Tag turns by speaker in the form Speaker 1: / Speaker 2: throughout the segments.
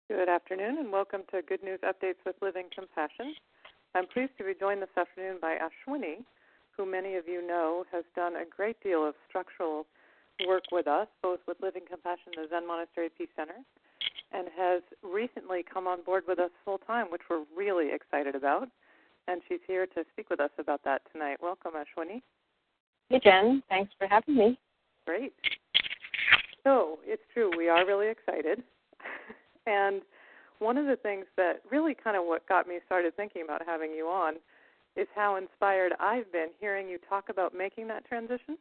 Speaker 1: Good afternoon, and welcome to Good News Updates with Living Compassion. I'm pleased to be joined this afternoon by Ashwini, who many of you know has done a great deal of structural work with us, both with Living Compassion and the Zen Monastery Peace Center, and has recently come on board with us full-time, which we're really excited about. And she's here to speak with us about that tonight. Welcome, Ashwini.
Speaker 2: Hey, Jen. Thanks for having me.
Speaker 1: Great. So, it's true, we are really excited. And one of the things that really kind of what got me started thinking about having you on is how inspired I've been hearing you talk about making that transition.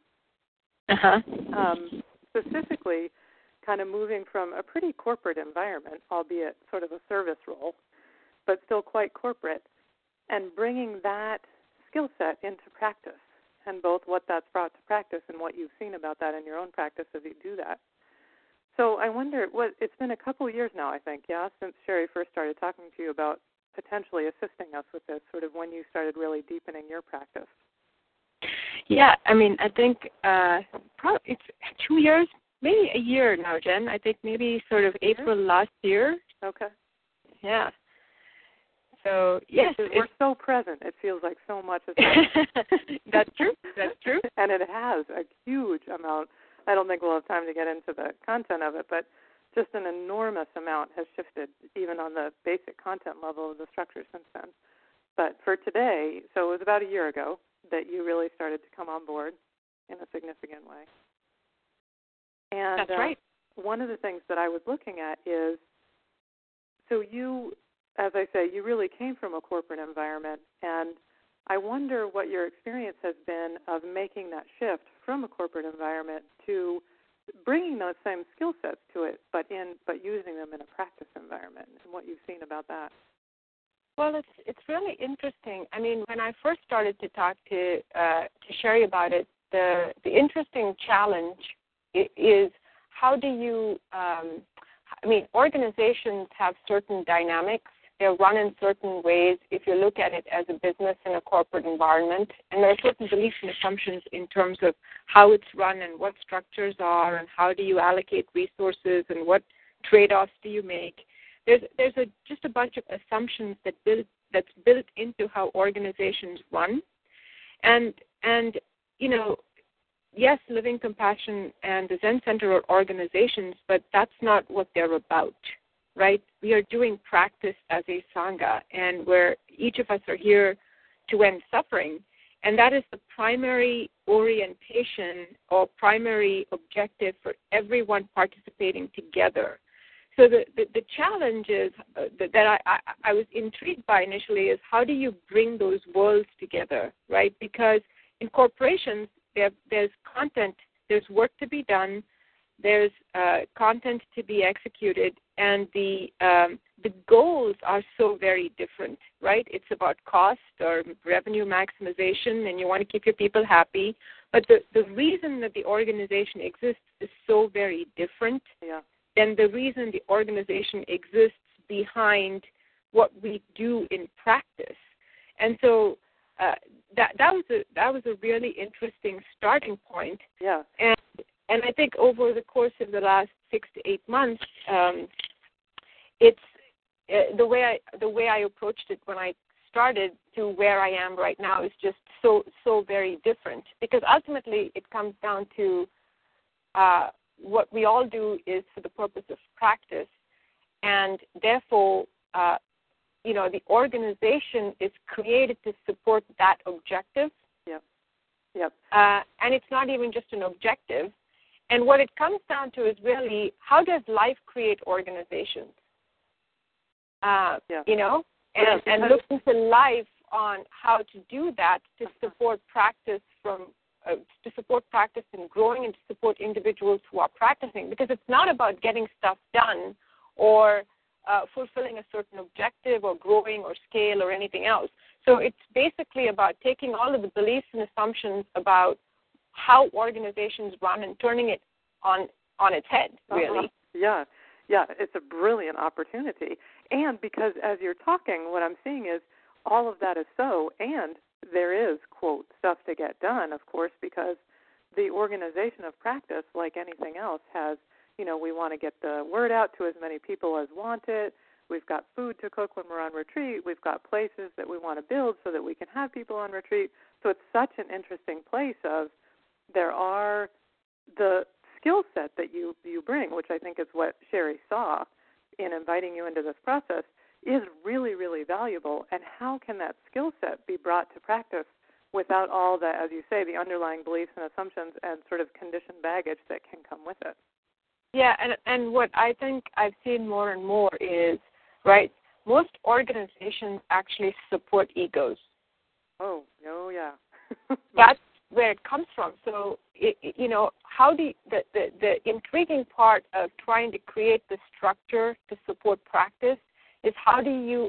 Speaker 1: Specifically, kind of moving from a pretty corporate environment, albeit sort of a service role, but still quite corporate, and bringing that skill set into practice, and both what that's brought to practice and what you've seen about that in your own practice as you do that. So I wonder, it's been a couple of years now, I think, since Sherry first started talking to you about potentially assisting us with this, sort of when you started really deepening your practice.
Speaker 2: Yeah, I mean, I think probably it's 2 years, maybe a year now, Jen. I think maybe sort of April last year.
Speaker 1: Okay.
Speaker 2: Yeah. So, yes.
Speaker 1: We're so present. It feels like so much has happened.
Speaker 2: That's true. That's true.
Speaker 1: And it has a huge amount. I don't think we'll have time to get into the content of it, but just an enormous amount has shifted, even on the basic content level of the structure since then. But for today, so it was about a year ago that you really started to come on board in a significant way. And
Speaker 2: that's right.
Speaker 1: One of the things that I was looking at is, so you, as I say, you really came from a corporate environment, and I wonder what your experience has been of making that shift from a corporate environment to bringing those same skill sets to it, but using them in a practice environment, and what you've seen about that.
Speaker 2: Well, it's really interesting. I mean, when I first started to talk to Sherry about it, the interesting challenge is how do you? Organizations have certain dynamics. They're run in certain ways if you look at it as a business in a corporate environment. And there are certain beliefs and assumptions in terms of how it's run and what structures are and how do you allocate resources and what trade-offs do you make. There's just a bunch of assumptions that's built into how organizations run. And yes, Living Compassion and the Zen Center are organizations, but that's not what they're about. Right? We are doing practice as a Sangha, and where each of us are here to end suffering, and that is the primary orientation or primary objective for everyone participating together. So the challenge is that I was intrigued by initially is how do you bring those worlds together, right? Because in corporations, there's content, there's work to be done, there's content to be executed, and the goals are so very different, right? It's about cost or revenue maximization, and you want to keep your people happy. But the reason that the organization exists is so very different than the reason the organization exists behind what we do in practice. And so that was a really interesting starting point.
Speaker 1: Yeah.
Speaker 2: And I think over the course of the last 6 to 8 months, it's the way I approached it when I started to where I am right now is just so very different. Because ultimately, it comes down to what we all do is for the purpose of practice, and therefore, the organization is created to support that objective.
Speaker 1: Yep.
Speaker 2: And it's not even just an objective. And what it comes down to is really, how does life create organizations? And looking to life on how to do that to support practice and growing and to support individuals who are practicing. Because it's not about getting stuff done or fulfilling a certain objective or growing or scale or anything else. So it's basically about taking all of the beliefs and assumptions about how organizations run and turning it on its head, really.
Speaker 1: Yeah, it's a brilliant opportunity. And because as you're talking, what I'm seeing is all of that is so, and there is, quote, stuff to get done, of course, because the organization of practice, like anything else, has we want to get the word out to as many people as want it. We've got food to cook when we're on retreat. We've got places that we want to build so that we can have people on retreat. So it's such an interesting place of there are the skill set that you bring, which I think is what Sherry saw in inviting you into this process, is really, really valuable. And how can that skill set be brought to practice without all the, as you say, the underlying beliefs and assumptions and sort of conditioned baggage that can come with it?
Speaker 2: Yeah, and what I think I've seen more and more is, right, most organizations actually support egos.
Speaker 1: Oh, yeah.
Speaker 2: That's where it comes from. So, how do you, the intriguing part of trying to create the structure to support practice is how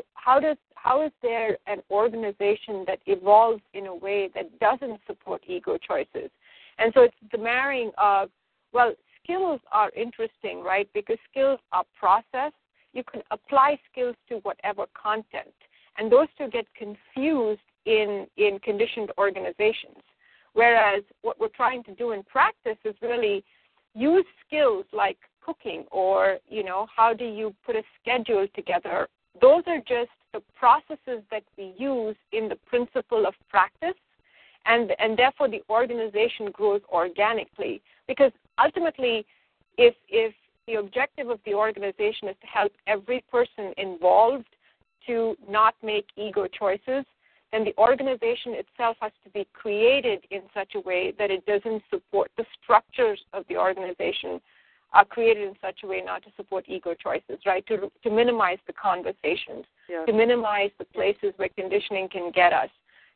Speaker 2: is there an organization that evolves in a way that doesn't support ego choices? And so it's the marrying of, well, skills are interesting, right, because skills are processed. You can apply skills to whatever content, and those two get confused in conditioned organizations. Whereas what we're trying to do in practice is really use skills like cooking or, how do you put a schedule together. Those are just the processes that we use in the principle of practice, and therefore the organization grows organically. Because ultimately, if the objective of the organization is to help every person involved to not make ego choices, then the organization itself has to be created in such a way that it doesn't support the structures of the organization are created in such a way not to support ego choices, right, to minimize the conversations, to minimize the places where conditioning can get us,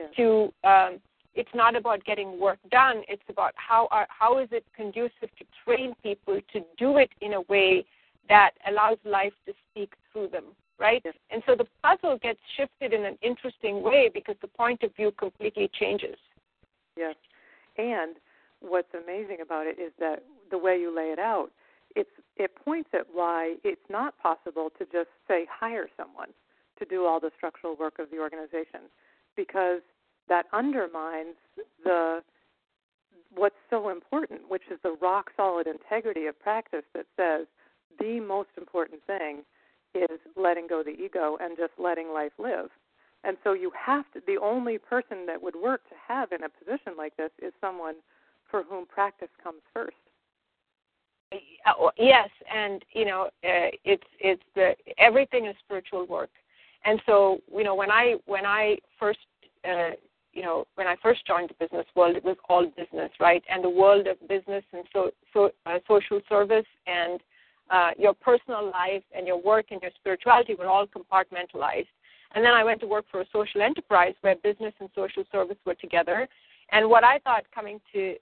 Speaker 2: it's not about getting work done, it's about how is it conducive to train people to do it in a way that allows life to speak through them, right? Yes. And so the puzzle gets shifted in an interesting way because the point of view completely changes.
Speaker 1: Yes, and what's amazing about it is that the way you lay it out, it points at why it's not possible to just, say, hire someone to do all the structural work of the organization, because that undermines what's so important, which is the rock-solid integrity of practice that says the most important thing is letting go the ego and just letting life live. And so you have to, the only person that would work to have in a position like this is someone for whom practice comes first.
Speaker 2: Yes, and it's everything is spiritual work. And so when I first joined the business world, it was all business, right? And the world of business and social service and your personal life and your work and your spirituality were all compartmentalized. And then I went to work for a social enterprise where business and social service were together. And what I thought coming to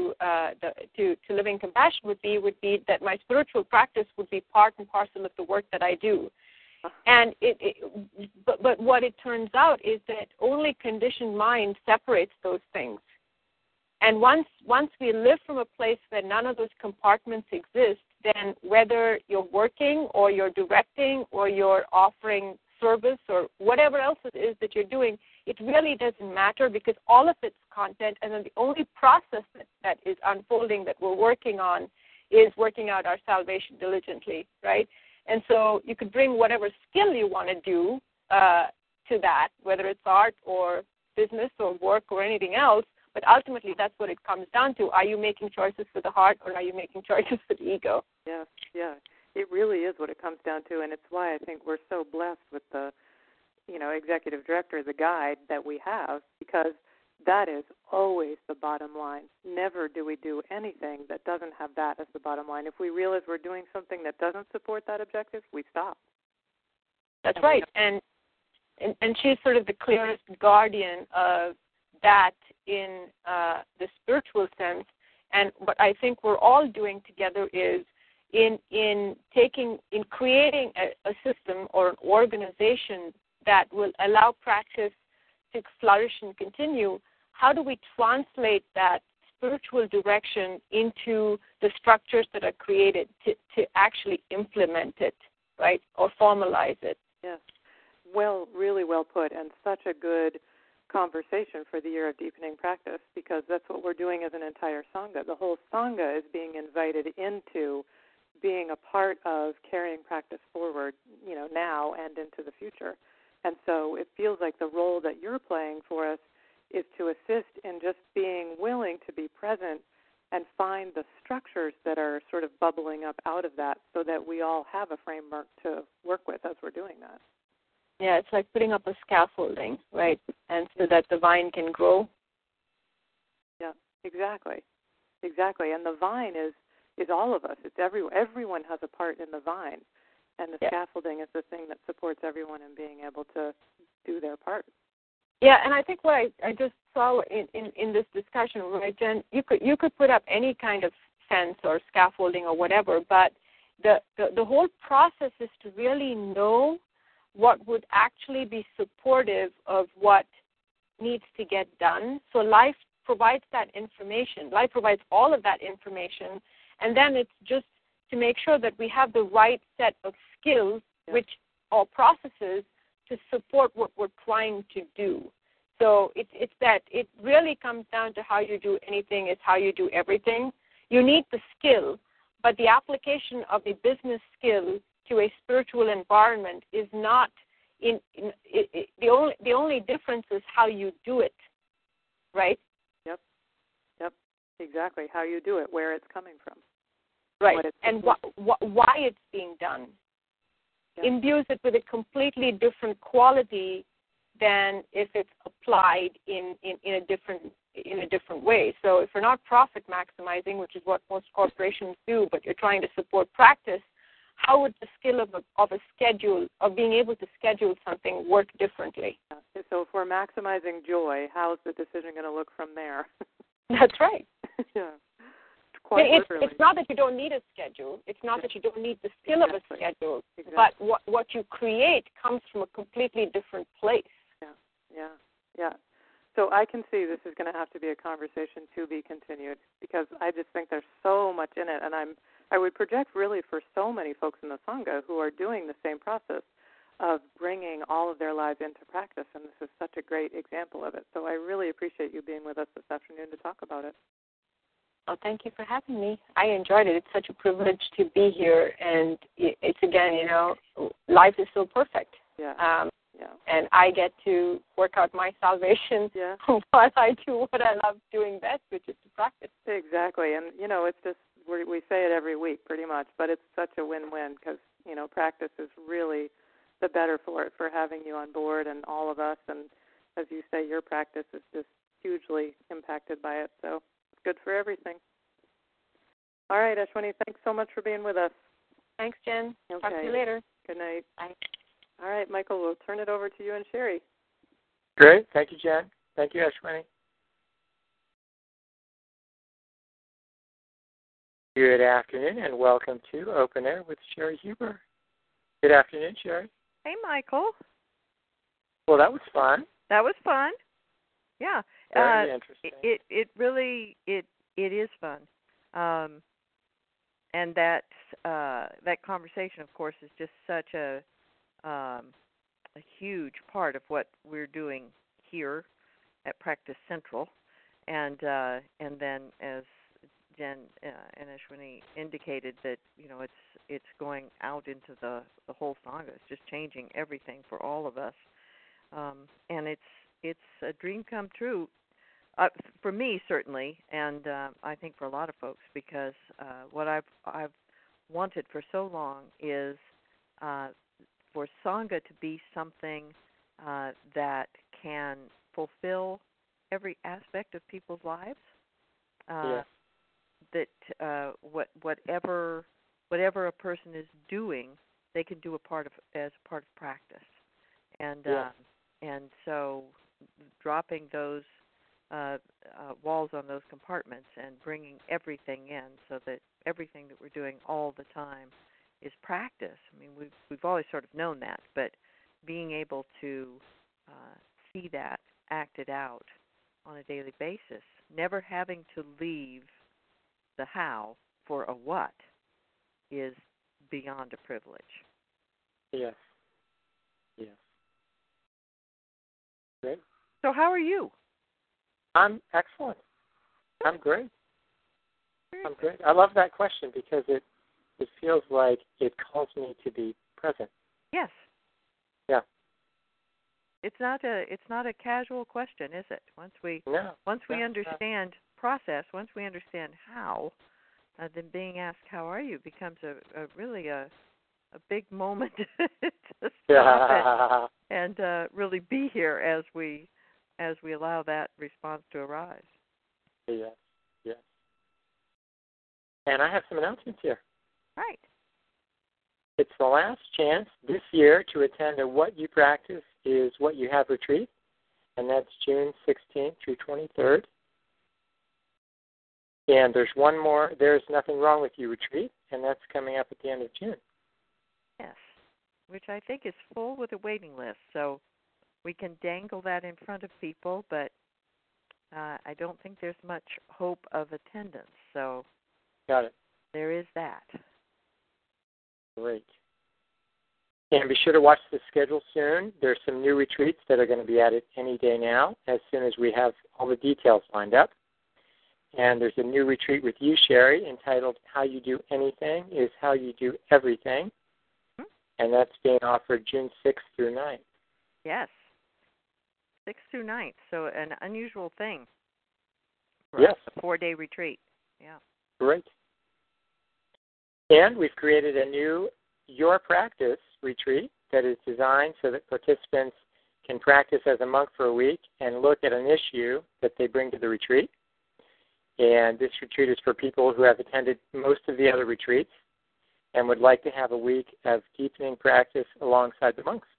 Speaker 2: Living Compassion would be that my spiritual practice would be part and parcel of the work that I do. And but what it turns out is that only conditioned mind separates those things. And once we live from a place where none of those compartments exist, then whether you're working or you're directing or you're offering service or whatever else it is that you're doing, it really doesn't matter because all of it's content, and then the only process that is unfolding that we're working on is working out our salvation diligently, right? And so you could bring whatever skill you want to do to that, whether it's art or business or work or anything else, but ultimately that's what it comes down to. Are you making choices for the heart or are you making choices for the ego?
Speaker 1: Yeah. It really is what it comes down to, and it's why I think we're so blessed with the, executive director, the guide that we have, because that is always the bottom line. Never do we do anything that doesn't have that as the bottom line. If we realize we're doing something that doesn't support that objective, we stop.
Speaker 2: That's right, and she's sort of the clearest guardian of that in the spiritual sense. And what I think we're all doing together is in creating a system or an organization that will allow practice to flourish and continue. How do we translate that spiritual direction into the structures that are created to actually implement it, right, or formalize it?
Speaker 1: Yes. Well, really well put, and such a good conversation for the Year of Deepening Practice, because that's what we're doing as an entire Sangha. The whole Sangha is being invited into being a part of carrying practice forward, now and into the future. And so it feels like the role that you're playing for us is to assist in just being willing to be present and find the structures that are sort of bubbling up out of that so that we all have a framework to work with as we're doing that.
Speaker 2: Yeah, it's like putting up a scaffolding, right? And so that the vine can grow.
Speaker 1: Yeah, exactly. Exactly. And the vine is all of us. It's everyone has a part in the vine. And the scaffolding is the thing that supports everyone in being able to do their part.
Speaker 2: Yeah, and I think what I just saw in this discussion, right, Jen, you could put up any kind of fence or scaffolding or whatever, but the whole process is to really know what would actually be supportive of what needs to get done. So life provides that information. Life provides all of that information, and then it's just to make sure that we have the right set of skills, or processes to support what we're trying to do. So it's that it really comes down to how you do anything is how you do everything. You need the skill, but the application of a business skill to a spiritual environment is not the only difference is how you do it, right?
Speaker 1: Yep, exactly. How you do it, where it's coming from.
Speaker 2: Right, and why it's being done. Imbues it with a completely different quality than if it's applied in a different way. So if you're not profit maximizing, which is what most corporations do, but you're trying to support practice, how would the skill of being able to schedule something work differently?
Speaker 1: So if we're maximizing joy, how's the decision going to look from there?
Speaker 2: That's right.
Speaker 1: Yeah.
Speaker 2: It's not that you don't need a schedule. It's not that you don't need the skill of a schedule. Exactly. But what you create comes from a completely different place.
Speaker 1: Yeah. So I can see this is going to have to be a conversation to be continued because I just think there's so much in it, and I would project really for so many folks in the Sangha who are doing the same process of bringing all of their lives into practice, and this is such a great example of it. So I really appreciate you being with us this afternoon to talk about it.
Speaker 2: Well, thank you for having me. I enjoyed it. It's such a privilege to be here, and it's again, life is so perfect. And I get to work out my salvation while I do what I love doing best, which is to practice.
Speaker 1: Exactly, and it's just we say it every week pretty much, but it's such a win-win because practice is really the better for it for having you on board and all of us, and as you say, your practice is just hugely impacted by it, so it's good for everything. All right, Ashwini, thanks so much for being with us.
Speaker 2: Thanks, Jen.
Speaker 1: Okay.
Speaker 2: Talk to you later.
Speaker 1: Good night.
Speaker 2: Bye.
Speaker 1: All right, Michael, we'll turn it over to you and Sherry.
Speaker 3: Great. Thank you, Jen. Thank you, Ashwini. Good afternoon, and welcome to Open Air with Sherry Huber. Good afternoon, Sherry.
Speaker 4: Hey, Michael.
Speaker 3: Well, that was fun.
Speaker 4: That was fun. Yeah.
Speaker 3: Very interesting.
Speaker 4: It really is fun. And that conversation, of course, is just such a huge part of what we're doing here at Practice Central, and then as Jen and Ashwini indicated, that it's going out into the whole Sangha. It's just changing everything for all of us, and it's a dream come true. For me, certainly, and I think for a lot of folks, because what I've wanted for so long is for Sangha to be something that can fulfill every aspect of people's lives. That whatever a person is doing, they can do as part of practice, and so dropping those walls on those compartments and bringing everything in, so that everything that we're doing all the time is practice. I mean, we've always sort of known that, but being able to see that acted out on a daily basis, never having to leave the how for a what, is beyond a privilege.
Speaker 3: Yes. Great.
Speaker 4: So how are you?
Speaker 3: I'm excellent. I'm great. I love that question because it it feels like it calls me to be present.
Speaker 4: Yes.
Speaker 3: Yeah.
Speaker 4: It's not a casual question, is it? Once we understand process, once we understand how, then being asked how are you becomes a really a big moment to stop it and really be here as we allow that response to arise.
Speaker 3: Yes. Yes. And I have some announcements here.
Speaker 4: Right.
Speaker 3: It's the last chance this year to attend a What You Practice is What You Have retreat, and that's June 16th through 23rd. And there's one more, There's Nothing Wrong With You retreat, and that's coming up at the end of June.
Speaker 4: Yes, which I think is full with a waiting list, so we can dangle that in front of people, but I don't think there's much hope of attendance, so
Speaker 3: got it.
Speaker 4: There is that.
Speaker 3: Great. And be sure to watch the schedule soon. There's some new retreats that are going to be added any day now, as soon as we have all the details lined up. And there's a new retreat with you, Sherry, entitled How You Do Anything is How You Do Everything. Mm-hmm. And that's being offered June 6th through 9th.
Speaker 4: Yes. 6th through 9th, so an unusual thing.
Speaker 3: Yes.
Speaker 4: A 4-day retreat. Yeah.
Speaker 3: Great. And we've created a new Your Practice retreat that is designed so that participants can practice as a monk for a week and look at an issue that they bring to the retreat. And this retreat is for people who have attended most of the other retreats and would like to have a week of deepening practice alongside the monks.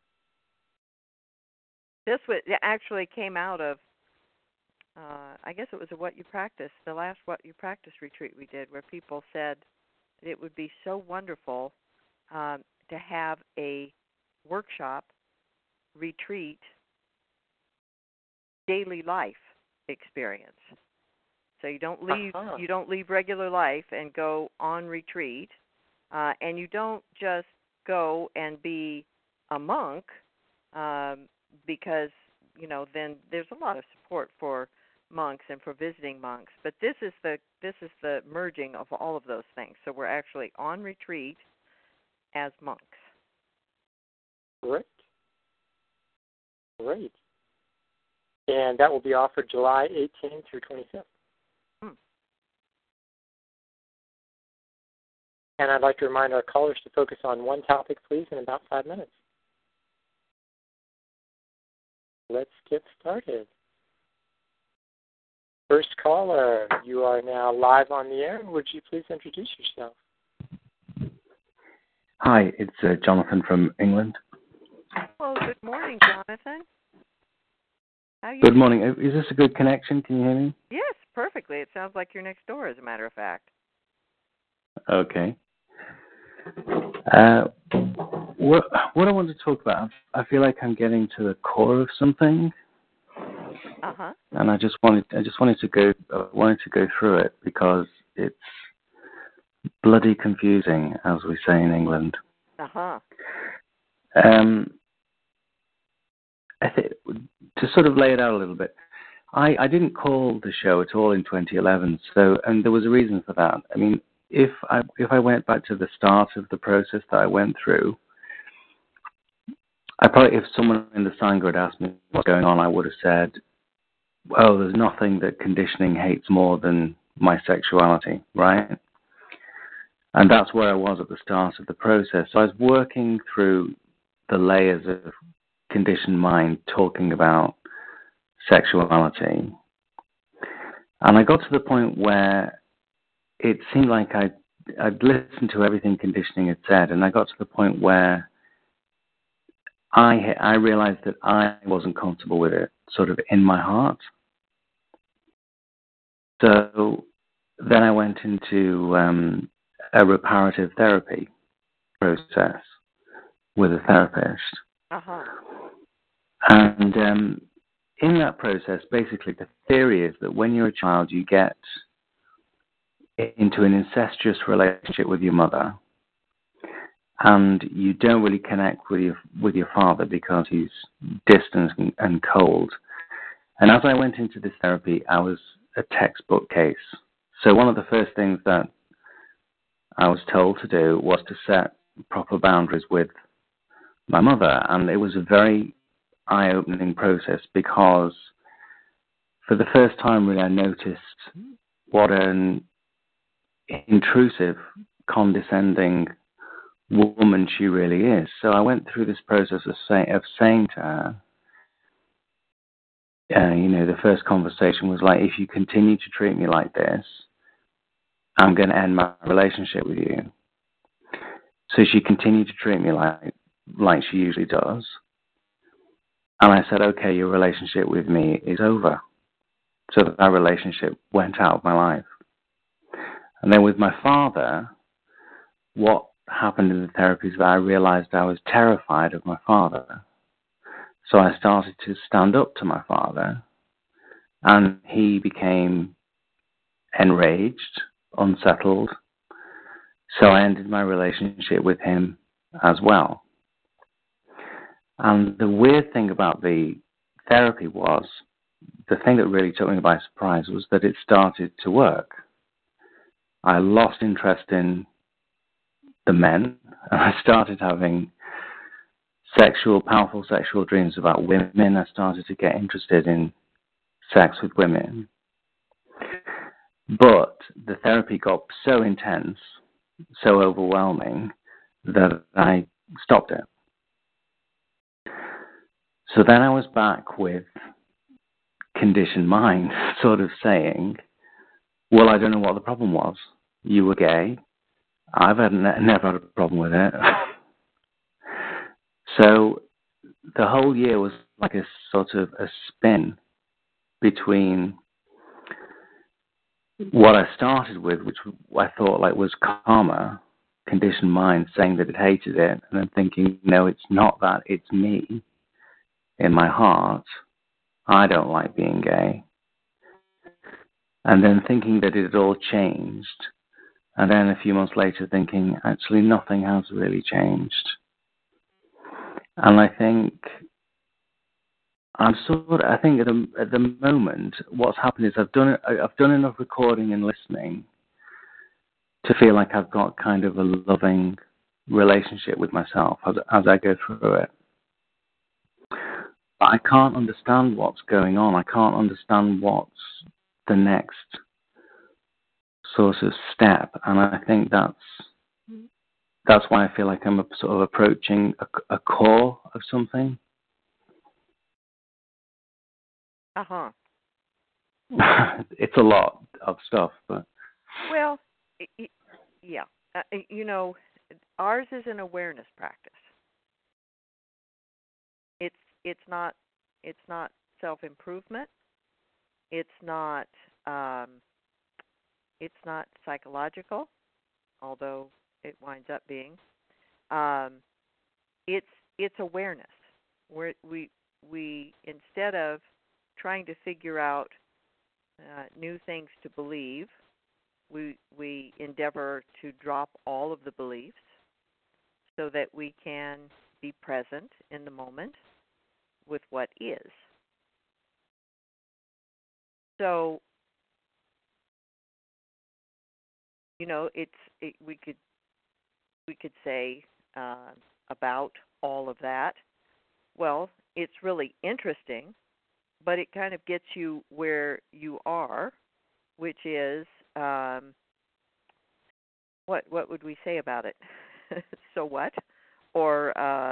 Speaker 4: This actually came out of, I guess it was a What You Practice, the last What You Practice retreat we did, where people said it would be so wonderful to have a workshop, retreat, daily life experience. So you don't leave regular life and go on retreat, and you don't just go and be a monk, because then there's a lot of support for monks and for visiting monks. But this is the merging of all of those things. So we're actually on retreat as monks.
Speaker 3: Great. And that will be offered July 18th through 25th. And I'd like to remind our callers to focus on one topic, please, in about 5 minutes. Let's get started. First caller, you are now live on the air. Would you please introduce yourself?
Speaker 5: Hi, it's Jonathan from England.
Speaker 4: Well, good morning, Jonathan. How are you?
Speaker 5: Good morning. Is this a good connection? Can you hear me?
Speaker 4: Yes, perfectly. It sounds like you're next door, as a matter of fact.
Speaker 5: Okay. What I want to talk about, I feel like I'm getting to the core of something.
Speaker 4: Uh-huh.
Speaker 5: And I wanted to go through it because it's bloody confusing, as we say in England.
Speaker 4: Uh-huh.
Speaker 5: I think, to sort of lay it out a little bit, I didn't call the show at all in 2011, and there was a reason for that. I mean, if I went back to the start of the process that I went through, if someone in the Sangha had asked me what's going on, I would have said, well, there's nothing that conditioning hates more than my sexuality, right? And that's where I was at the start of the process. So I was working through the layers of conditioned mind, talking about sexuality. And I got to the point where it seemed like I'd listened to everything conditioning had said, and I got to the point where I realized that I wasn't comfortable with it, sort of in my heart. So then I went into a reparative therapy process with a therapist.
Speaker 4: Uh-huh.
Speaker 5: And in that process, basically the theory is that when you're a child, you get into an incestuous relationship with your mother, and you don't really connect with your father because he's distant and cold. And as I went into this therapy, I was a textbook case. So one of the first things that I was told to do was to set proper boundaries with my mother. And it was a very eye-opening process because for the first time really I noticed what an intrusive, condescending woman she really is. So I went through this process of saying to her, the first conversation was like, if you continue to treat me like this, I'm going to end my relationship with you. So she continued to treat me like she usually does. And I said, okay, your relationship with me is over. So that relationship went out of my life. And then with my father, what happened in the therapy is that I realized I was terrified of my father. So I started to stand up to my father, and he became enraged, unsettled. So I ended my relationship with him as well. And the weird thing about the therapy was, the thing that really took me by surprise was that it started to work. I lost interest in the men, and I started having powerful sexual dreams about women. I started to get interested in sex with women. But the therapy got so intense, so overwhelming, that I stopped it. So then I was back with conditioned mind, sort of saying, well, I don't know what the problem was. You were gay. I've never had a problem with it. So the whole year was like a sort of a spin between what I started with, which I thought like was karma, conditioned mind saying that it hated it, and then thinking, no, it's not that, it's me. In my heart, I don't like being gay. And then thinking that it had all changed. And then a few months later thinking, actually, nothing has really changed. And I think at the moment, what's happened is I've done enough recording and listening to feel like I've got kind of a loving relationship with myself as I go through it. But I can't understand what's going on. I can't understand what's the next sort of step, and I think that's why I feel like I'm sort of approaching a core of something. It's a lot of stuff, but
Speaker 4: well, yeah, ours is an awareness practice. It's not self-improvement. It's not psychological, although it winds up being. It's awareness. We instead of trying to figure out new things to believe, we endeavor to drop all of the beliefs so that we can be present in the moment with what is. So, we could say about all of that. Well, it's really interesting, but it kind of gets you where you are, which is what would we say about it? So what? Or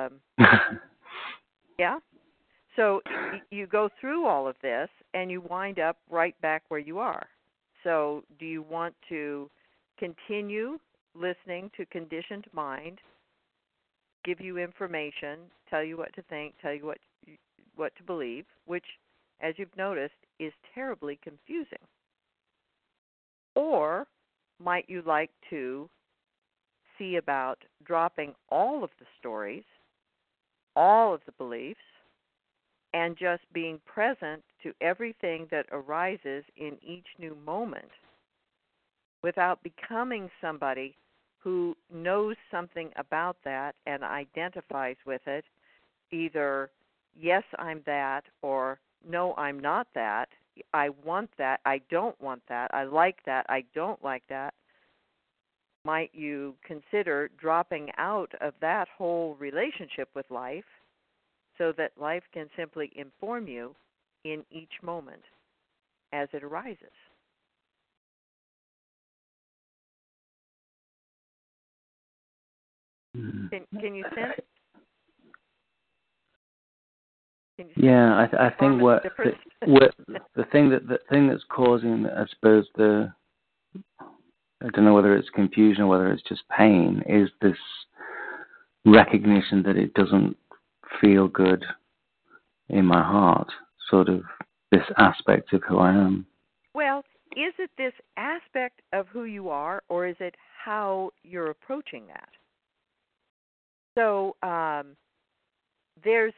Speaker 4: yeah. So you go through all of this and you wind up right back where you are. So do you want to continue listening to conditioned mind, give you information, tell you what to think, tell you what to believe, which, as you've noticed, is terribly confusing? Or might you like to see about dropping all of the stories, all of the beliefs, and just being present to everything that arises in each new moment without becoming somebody who knows something about that and identifies with it, either, yes, I'm that, or no, I'm not that, I want that, I don't want that, I like that, I don't like that. might you consider dropping out of that whole relationship with life so that life can simply inform you in each moment as it arises? Can you sense?
Speaker 5: Yeah, I think the thing that's causing, I suppose, I don't know whether it's confusion or whether it's just pain, is this recognition that it doesn't feel good in my heart, sort of this aspect of who I am.
Speaker 4: Well, is it this aspect of who you are, or is it how you're approaching that? So there's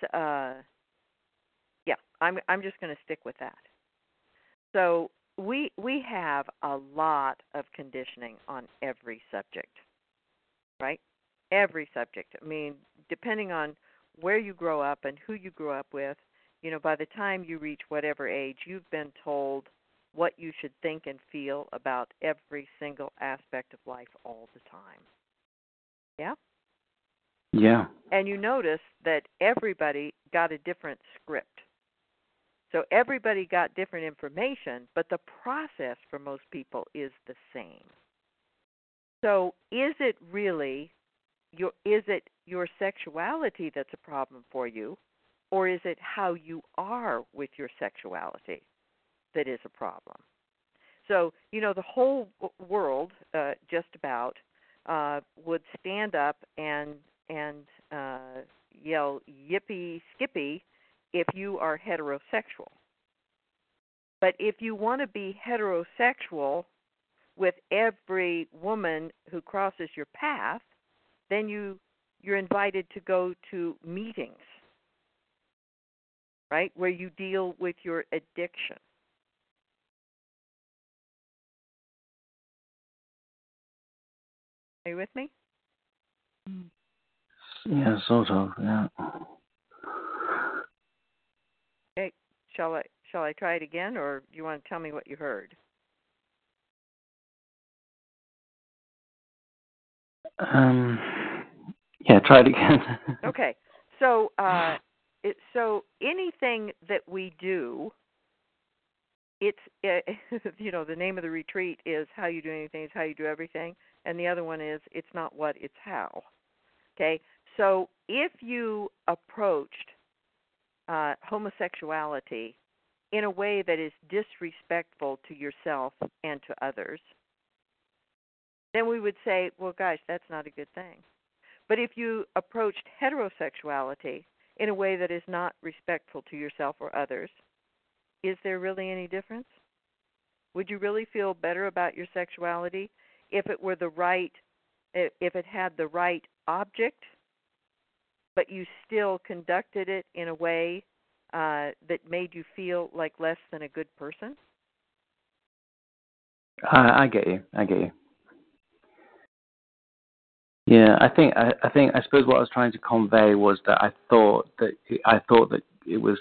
Speaker 4: I'm just going to stick with that. So we have a lot of conditioning on every subject, right? Every subject. I mean, depending on where you grow up and who you grew up with, by the time you reach whatever age, you've been told what you should think and feel about every single aspect of life all the time. Yeah?
Speaker 5: Yeah.
Speaker 4: And you notice that everybody got a different script. So everybody got different information, but the process for most people is the same. So is it really your sexuality that's a problem for you, or is it how you are with your sexuality that is a problem? So, the whole world, just about, would stand up and yell yippee skippy if you are heterosexual. But if you want to be heterosexual with every woman who crosses your path, then you're invited to go to meetings, right, where you deal with your addiction. Are you with me?
Speaker 5: Yeah, sort of, yeah.
Speaker 4: Okay, shall I try it again, or do you want to tell me what you heard?
Speaker 5: Yeah, try it again.
Speaker 4: Okay, so anything that we do, it's the name of the retreat is How You Do Anything is How You Do Everything, and the other one is It's Not What, It's How. Okay, so if you approached homosexuality in a way that is disrespectful to yourself and to others, then we would say, well, gosh, that's not a good thing. But if you approached heterosexuality in a way that is not respectful to yourself or others, is there really any difference? Would you really feel better about your sexuality if it had the right object, but you still conducted it in a way that made you feel like less than a good person?
Speaker 5: I get you. Yeah, I suppose what I was trying to convey was that I thought that it was,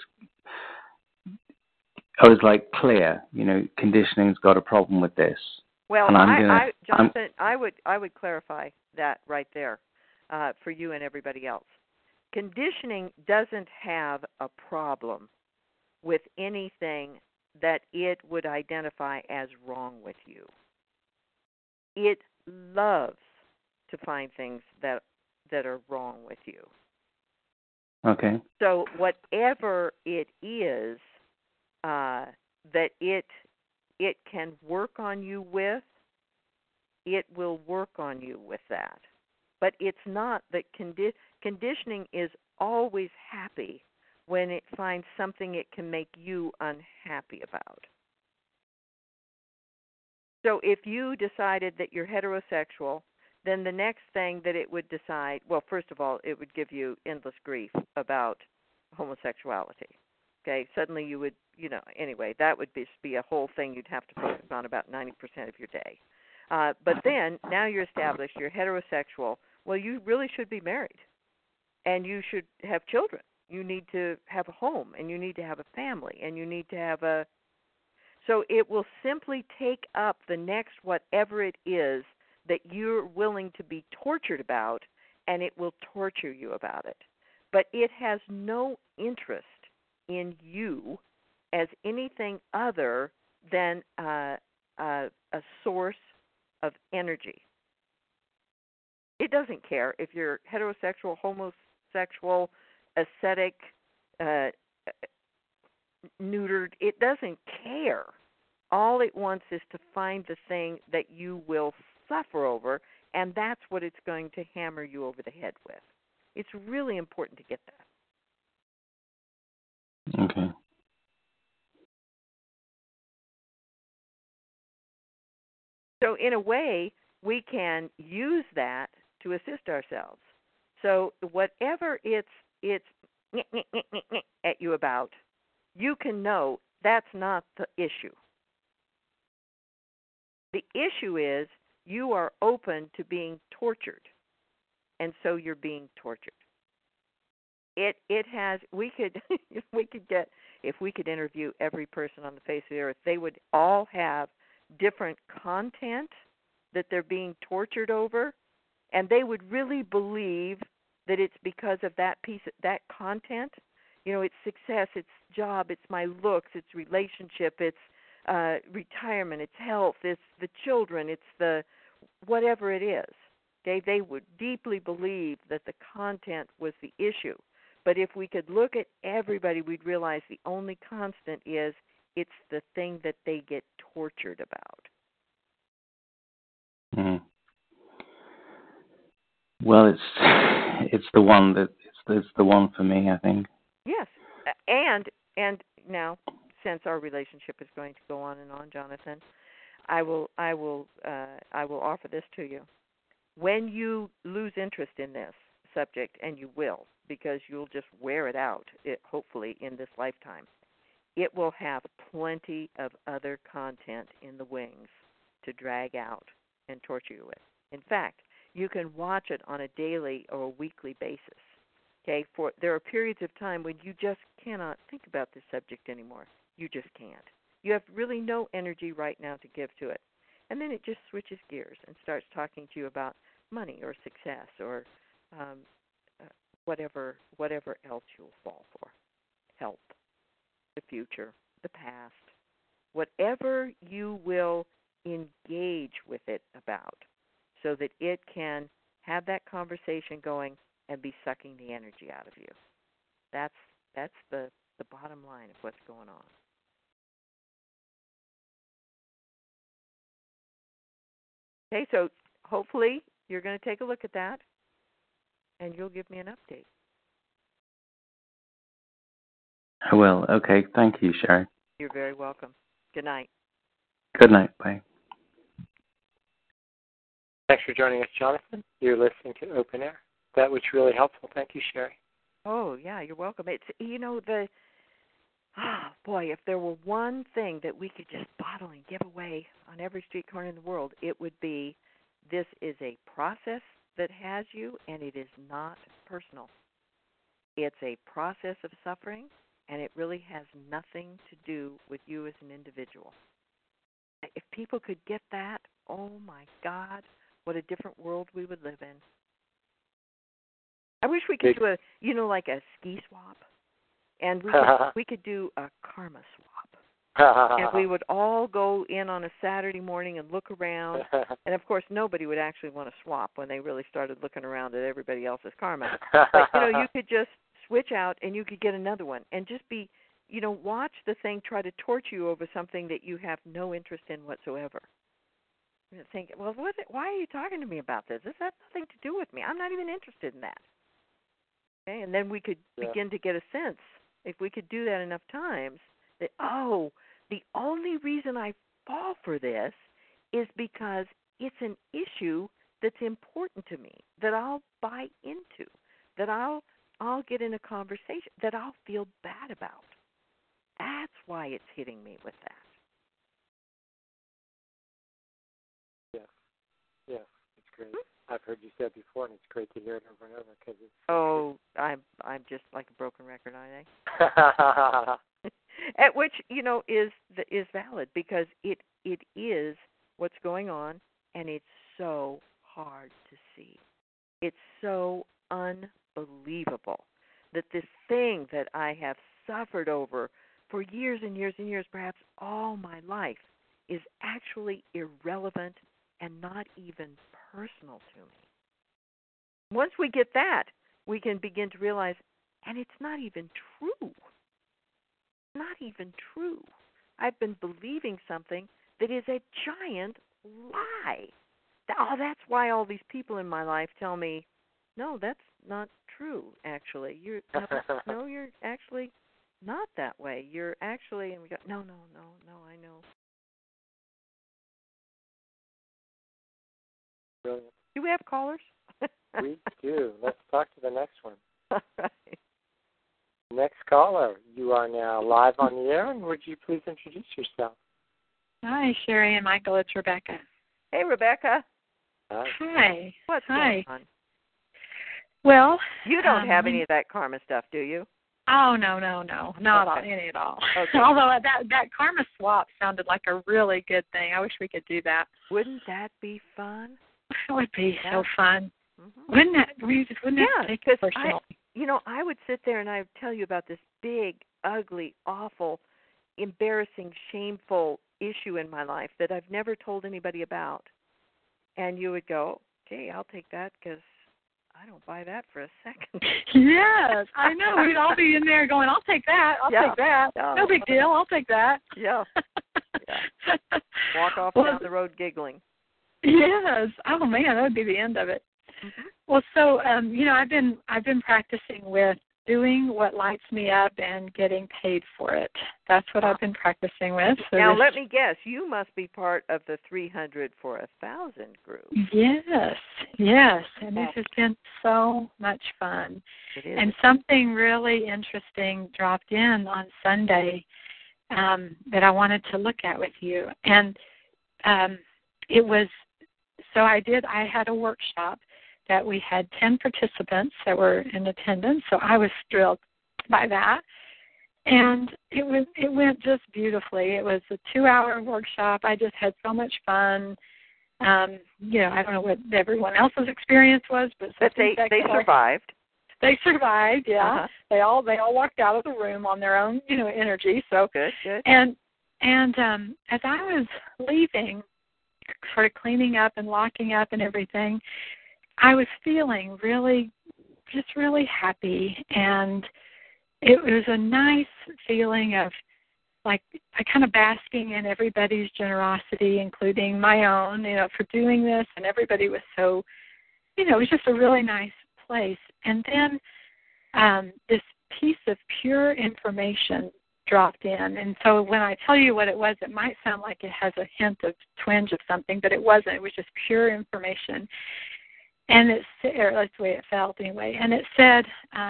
Speaker 5: I was like clear, conditioning's got a problem with this.
Speaker 4: Well, Jonathan, I would clarify that right there for you and everybody else. Conditioning doesn't have a problem with anything that it would identify as wrong with you. It loves to find things that are wrong with you.
Speaker 5: Okay.
Speaker 4: So whatever it is that it can work on you with, it will work on you with that. But it's not that conditioning is always happy when it finds something it can make you unhappy about. So if you decided that you're heterosexual, then the next thing that it would decide, well, first of all, it would give you endless grief about homosexuality. Okay, suddenly you would, anyway, that would be a whole thing you'd have to focus on about 90% of your day. But then, now you're established, you're heterosexual, well, you really should be married, and you should have children. You need to have a home, and you need to have a family, and you need to have so it will simply take up the next whatever it is that you're willing to be tortured about, and it will torture you about it. But it has no interest in you as anything other than a source of energy. It doesn't care if you're heterosexual, homosexual, ascetic, neutered. It doesn't care. All it wants is to find the thing that you will suffer over, and that's what it's going to hammer you over the head with. It's really important to get that.
Speaker 5: Okay.
Speaker 4: So in a way, we can use that to assist ourselves. So whatever it's at you about, you can know that's not the issue. The issue is you are open to being tortured, and so you're being tortured. It has. We could get, if we could interview every person on the face of the earth, they would all have different content that they're being tortured over, and they would really believe that it's because of that that content. It's success, it's job, it's my looks, it's relationship, it's retirement, it's health, it's the children, it's the whatever it is. They would deeply believe that the content was the issue. But if we could look at everybody, we'd realize the only constant is it's the thing that they get tortured about.
Speaker 5: Mm. Well, it's the one it's the one for me, I think.
Speaker 4: Yes, and now, since our relationship is going to go on and on, Jonathan, I will offer this to you. When you lose interest in this subject, and you will, because you'll just wear it out, hopefully in this lifetime, it will have plenty of other content in the wings to drag out and torture you with. In fact, you can watch it on a daily or a weekly basis. Okay, there are periods of time when you just cannot think about this subject anymore. You just can't. You have really no energy right now to give to it. And then it just switches gears and starts talking to you about money or success or whatever else you'll fall for. Health, the future, the past. Whatever you will engage with it about so that it can have that conversation going and be sucking the energy out of you. That's the bottom line of what's going on. Okay, so hopefully you're going to take a look at that, and you'll give me an update.
Speaker 5: I will. Okay, thank you, Sherry.
Speaker 4: You're very welcome. Good night.
Speaker 5: Good night. Bye.
Speaker 3: Thanks for joining us, Jonathan. You're listening to Open Air. That was really helpful. Thank you, Sherry.
Speaker 4: Oh, yeah, you're welcome. It's, if there were one thing that we could just bottle and give away on every street corner in the world, it would be this is a process that has you, and it is not personal. It's a process of suffering, and it really has nothing to do with you as an individual. If people could get that, oh, my God, what a different world we would live in. I wish we could do like a ski swap, and we could do a karma swap, and we would all go in on a Saturday morning and look around, and of course nobody would actually want to swap when they really started looking around at everybody else's karma. But you could just switch out, and you could get another one, and just be, watch the thing try to torture you over something that you have no interest in whatsoever. And think, well, why are you talking to me about this? This has nothing to do with me. I'm not even interested in that. Okay, and then we could begin to get a sense, if we could do that enough times, that, the only reason I fall for this is because it's an issue that's important to me, that I'll buy into, that I'll get in a conversation, that I'll feel bad about. That's why it's hitting me with that.
Speaker 3: Yes, it's great. I've heard you say it before, and it's great to hear it over and over because it's.
Speaker 4: I'm just like a broken record, aren't I? At which is valid because it is what's going on, and it's so hard to see. It's so unbelievable that this thing that I have suffered over for years and years and years, perhaps all my life, is actually irrelevant and not even personal to me. Once we get that, we can begin to realize, and it's not even true. Not even true. I've been believing something that is a giant lie. Oh, that's why all these people in my life tell me, no, that's not true, actually. You're actually not that way. You're actually, and we go, no, I know.
Speaker 3: Brilliant.
Speaker 4: Do we have callers?
Speaker 3: We do. Let's talk to the next one.
Speaker 4: All right.
Speaker 3: Next caller, you are now live on the air, and would you please introduce yourself?
Speaker 6: Hi, Sherry and Michael. It's Rebecca.
Speaker 4: Hey, Rebecca.
Speaker 6: Hi.
Speaker 4: What's going on?
Speaker 6: Well,
Speaker 4: you don't have any of that karma stuff, do you?
Speaker 6: Oh, no, not any at all.
Speaker 4: Okay.
Speaker 6: Although that karma swap sounded like a really good thing. I wish we could do that.
Speaker 4: Wouldn't that be fun?
Speaker 6: It would be so fun.
Speaker 4: Mm-hmm.
Speaker 6: Wouldn't that take it personally?
Speaker 4: I would sit there and I would tell you about this big, ugly, awful, embarrassing, shameful issue in my life that I've never told anybody about. And you would go, okay, I'll take that because I don't buy that for a second.
Speaker 6: Yes, I know. We'd all be in there going, I'll take that. I'll take that. No big deal. I'll take that.
Speaker 4: Yeah. Walk off down the road giggling.
Speaker 6: Yes. Oh, man, that would be the end of it. Mm-hmm. Well, so, I've been practicing with doing what lights me up and getting paid for it. That's what I've been practicing with. So
Speaker 4: now, let me guess. You must be part of the 300 for 1,000 group.
Speaker 6: Yes. And this has been so much fun.
Speaker 4: It is.
Speaker 6: And something really interesting dropped in on Sunday that I wanted to look at with you. And it was, so I had a workshop that we had 10 participants that were in attendance, so I was thrilled by that. And it went just beautifully. It was a 2-hour workshop. I just had so much fun. I don't know what everyone else's experience was, but
Speaker 4: they survived.
Speaker 6: They survived, yeah.
Speaker 4: Uh-huh.
Speaker 6: They all walked out of the room on their own, energy. So
Speaker 4: good.
Speaker 6: And as I was leaving, sort of cleaning up and locking up and everything, I was feeling really happy, and it was a nice feeling of like I kind of basking in everybody's generosity, including my own, for doing this, and everybody was so, it was just a really nice place. And then this piece of pure information dropped in, and so when I tell you what it was, it might sound like it has a hint of twinge of something, but it wasn't. It was just pure information. And that's the way it felt anyway. And it said,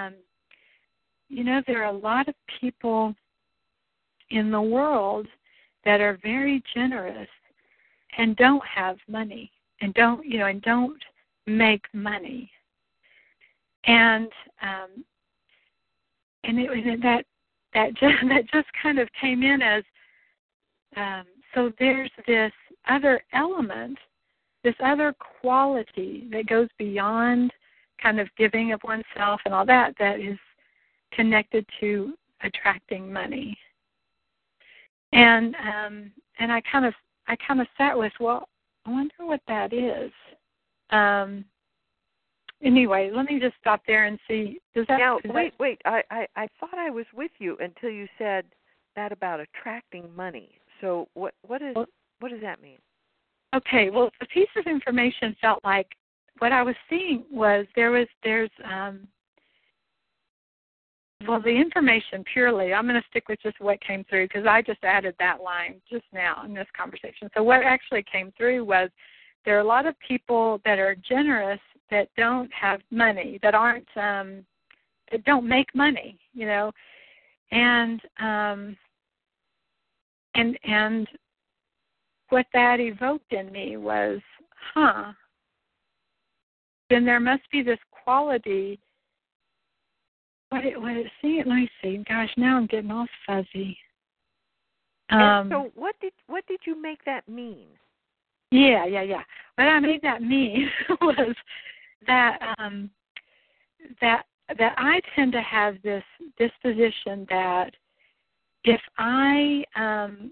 Speaker 6: there are a lot of people in the world that are very generous and don't have money and don't make money. And that just kind of came in as so there's this other element, this other quality that goes beyond kind of giving of oneself and all that is connected to attracting money. And I kind of sat with, well, I wonder what that is. Anyway, let me just stop there and see.
Speaker 4: Wait. I thought I was with you until you said that about attracting money. So what does that mean?
Speaker 6: Okay, well, the piece of information felt like what I was seeing was there's the information purely, I'm going to stick with just what came through because I just added that line just now in this conversation. So what actually came through was there are a lot of people that are generous that don't have money, that aren't, that don't make money, and what that evoked in me was, then there must be this quality. Let me see. Gosh, now I'm getting all fuzzy.
Speaker 4: So what did you make that mean?
Speaker 6: Yeah. What I made that mean was that that I tend to have this disposition that if I am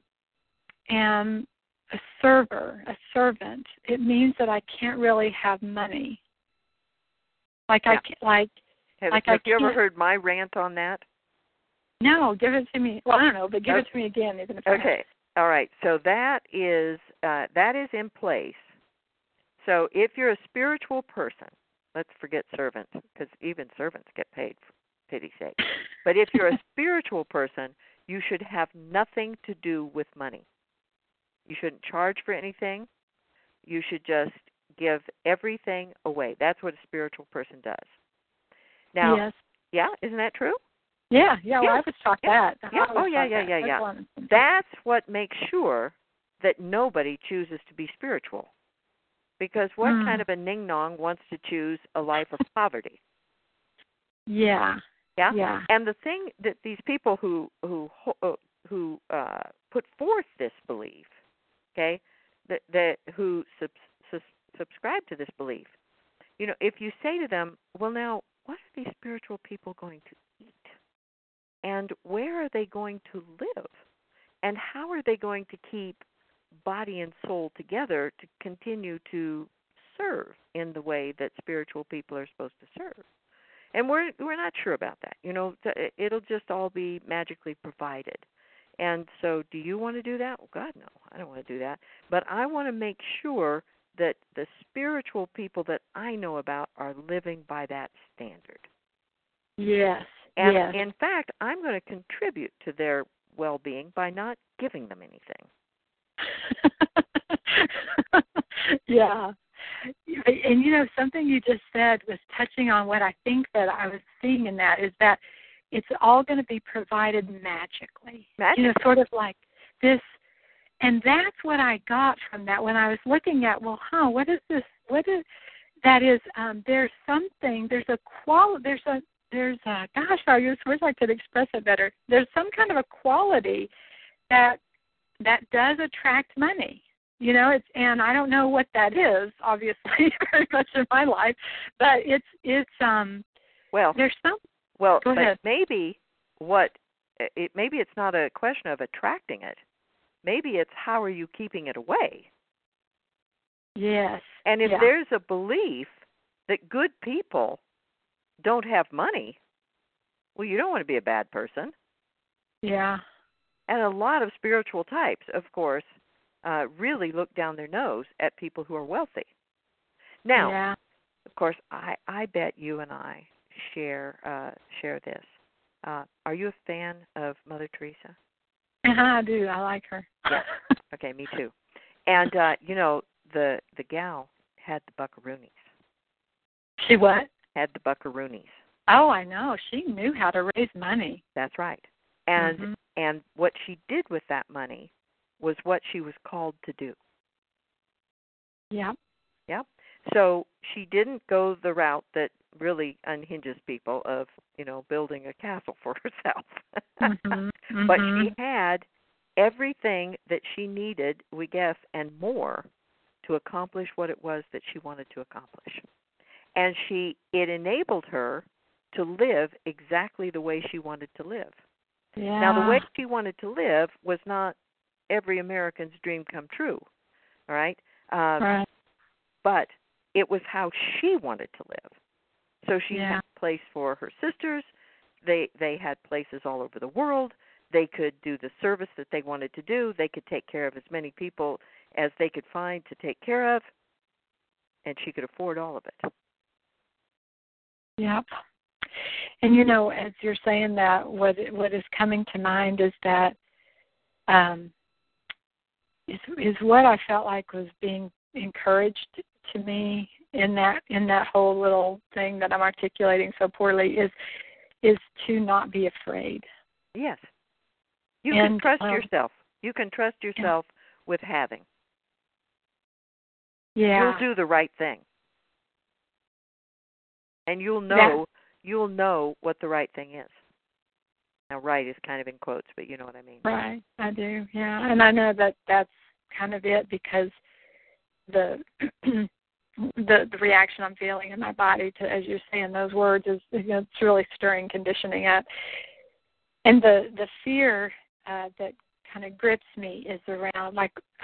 Speaker 6: a servant, it means that I can't really have money. Like
Speaker 4: yeah.
Speaker 6: I can't, like.
Speaker 4: Have you ever heard my rant on that?
Speaker 6: No, give it to me. Well, I don't know, but give it to me again. Even if
Speaker 4: okay. All right. So that is in place. So if you're a spiritual person, let's forget servants, because even servants get paid, for pity's sake. But if you're a spiritual person, you should have nothing to do with money. You shouldn't charge for anything. You should just give everything away. That's what a spiritual person does. Now,
Speaker 6: yes.
Speaker 4: Yeah, isn't that true?
Speaker 6: Yeah. Well, I was taught that.
Speaker 4: Yeah. Oh, yeah. That's what makes sure that nobody chooses to be spiritual. Because what kind of a ning-nong wants to choose a life of poverty?
Speaker 6: Yeah.
Speaker 4: And the thing that these people who put forth this belief, okay, that who subscribe to this belief, if you say to them, well, now, what are these spiritual people going to eat? And where are they going to live? And how are they going to keep body and soul together to continue to serve in the way that spiritual people are supposed to serve? And we're not sure about that. It'll just all be magically provided. And so do you want to do that? Well, God, no, I don't want to do that. But I want to make sure that the spiritual people that I know about are living by that standard.
Speaker 6: Yes.
Speaker 4: And in fact, I'm going to contribute to their well-being by not giving them anything.
Speaker 6: Yeah. And something you just said was touching on what I think that I was seeing in that is that it's all going to be provided magically. Sort of like this. And that's what I got from that when I was looking at, what is this? That is, there's something, there's a quality, gosh, I wish I could express it better. There's some kind of a quality that does attract money. And I don't know what that is, obviously, very much in my life, but it's there's some.
Speaker 4: Well,
Speaker 6: go ahead.
Speaker 4: Maybe maybe it's not a question of attracting it. Maybe it's how are you keeping it away?
Speaker 6: Yes.
Speaker 4: And if there's a belief that good people don't have money, well, you don't want to be a bad person.
Speaker 6: Yeah.
Speaker 4: And a lot of spiritual types, of course, really look down their nose at people who are wealthy. Now, of course, I bet you and I share this. Are you a fan of Mother Teresa?
Speaker 6: I do. I like her.
Speaker 4: Yeah. Okay, me too. And the gal had the buckaroonies.
Speaker 6: She what?
Speaker 4: Had the buckaroonies.
Speaker 6: Oh, I know. She knew how to raise money.
Speaker 4: That's right. And what she did with that money was what she was called to do.
Speaker 6: Yeah.
Speaker 4: Yep. So she didn't go the route that really unhinges people of, building a castle for herself. But she had everything that she needed, we guess, and more to accomplish what it was that she wanted to accomplish. And it enabled her to live exactly the way she wanted to live.
Speaker 6: Yeah.
Speaker 4: Now, the way she wanted to live was not every American's dream come true, all right?
Speaker 6: Right.
Speaker 4: But it was how she wanted to live. So she had a place for her sisters. They had places all over the world. They could do the service that they wanted to do. They could take care of as many people as they could find to take care of, and she could afford all of it.
Speaker 6: Yep. And as you're saying that, what is coming to mind is that is what I felt like was being encouraged to me in that whole little thing that I'm articulating so poorly is to not be afraid.
Speaker 4: Yes. You can trust yourself. You can trust yourself with having.
Speaker 6: Yeah.
Speaker 4: You'll do the right thing. And you'll know what the right thing is. Now, right is kind of in quotes, but you know what I mean.
Speaker 6: Right, I do, yeah. And I know that that's kind of it because the the reaction I'm feeling in my body to, as you're saying those words, is it's really stirring conditioning up. And the fear that kind of grips me is around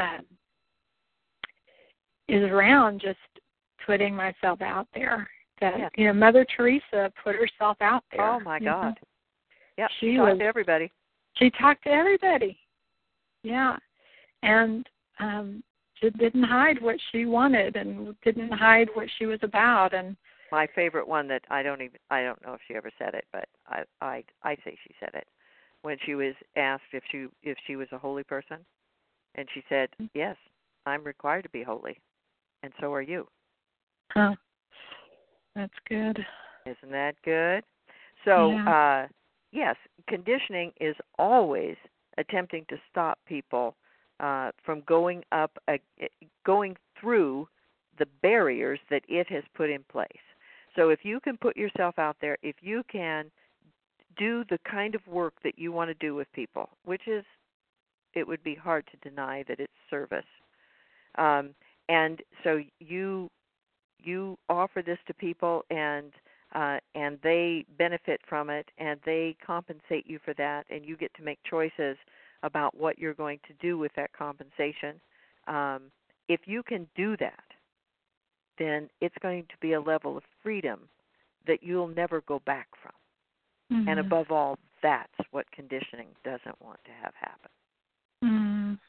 Speaker 6: just putting myself out there. That Mother Teresa put herself out there.
Speaker 4: Oh my God! Yeah,
Speaker 6: she
Speaker 4: talked to everybody.
Speaker 6: She talked to everybody. Yeah, and she didn't hide what she wanted and didn't hide what she was about. And
Speaker 4: my favorite one that I don't know if she ever said it, but I say she said it when she was asked if she was a holy person, and she said, "Yes, I'm required to be holy, and so are you."
Speaker 6: Huh. That's good.
Speaker 4: Isn't that good? So, yes, conditioning is always attempting to stop people from going through the barriers that it has put in place. So if you can put yourself out there, if you can do the kind of work that you want to do with people, which is, it would be hard to deny that it's service. And so you offer this to people, and they benefit from it, and they compensate you for that, and you get to make choices about what you're going to do with that compensation. If you can do that, then it's going to be a level of freedom that you'll never go back from. Mm-hmm. And above all, that's what conditioning doesn't want to have happen.
Speaker 6: Mm.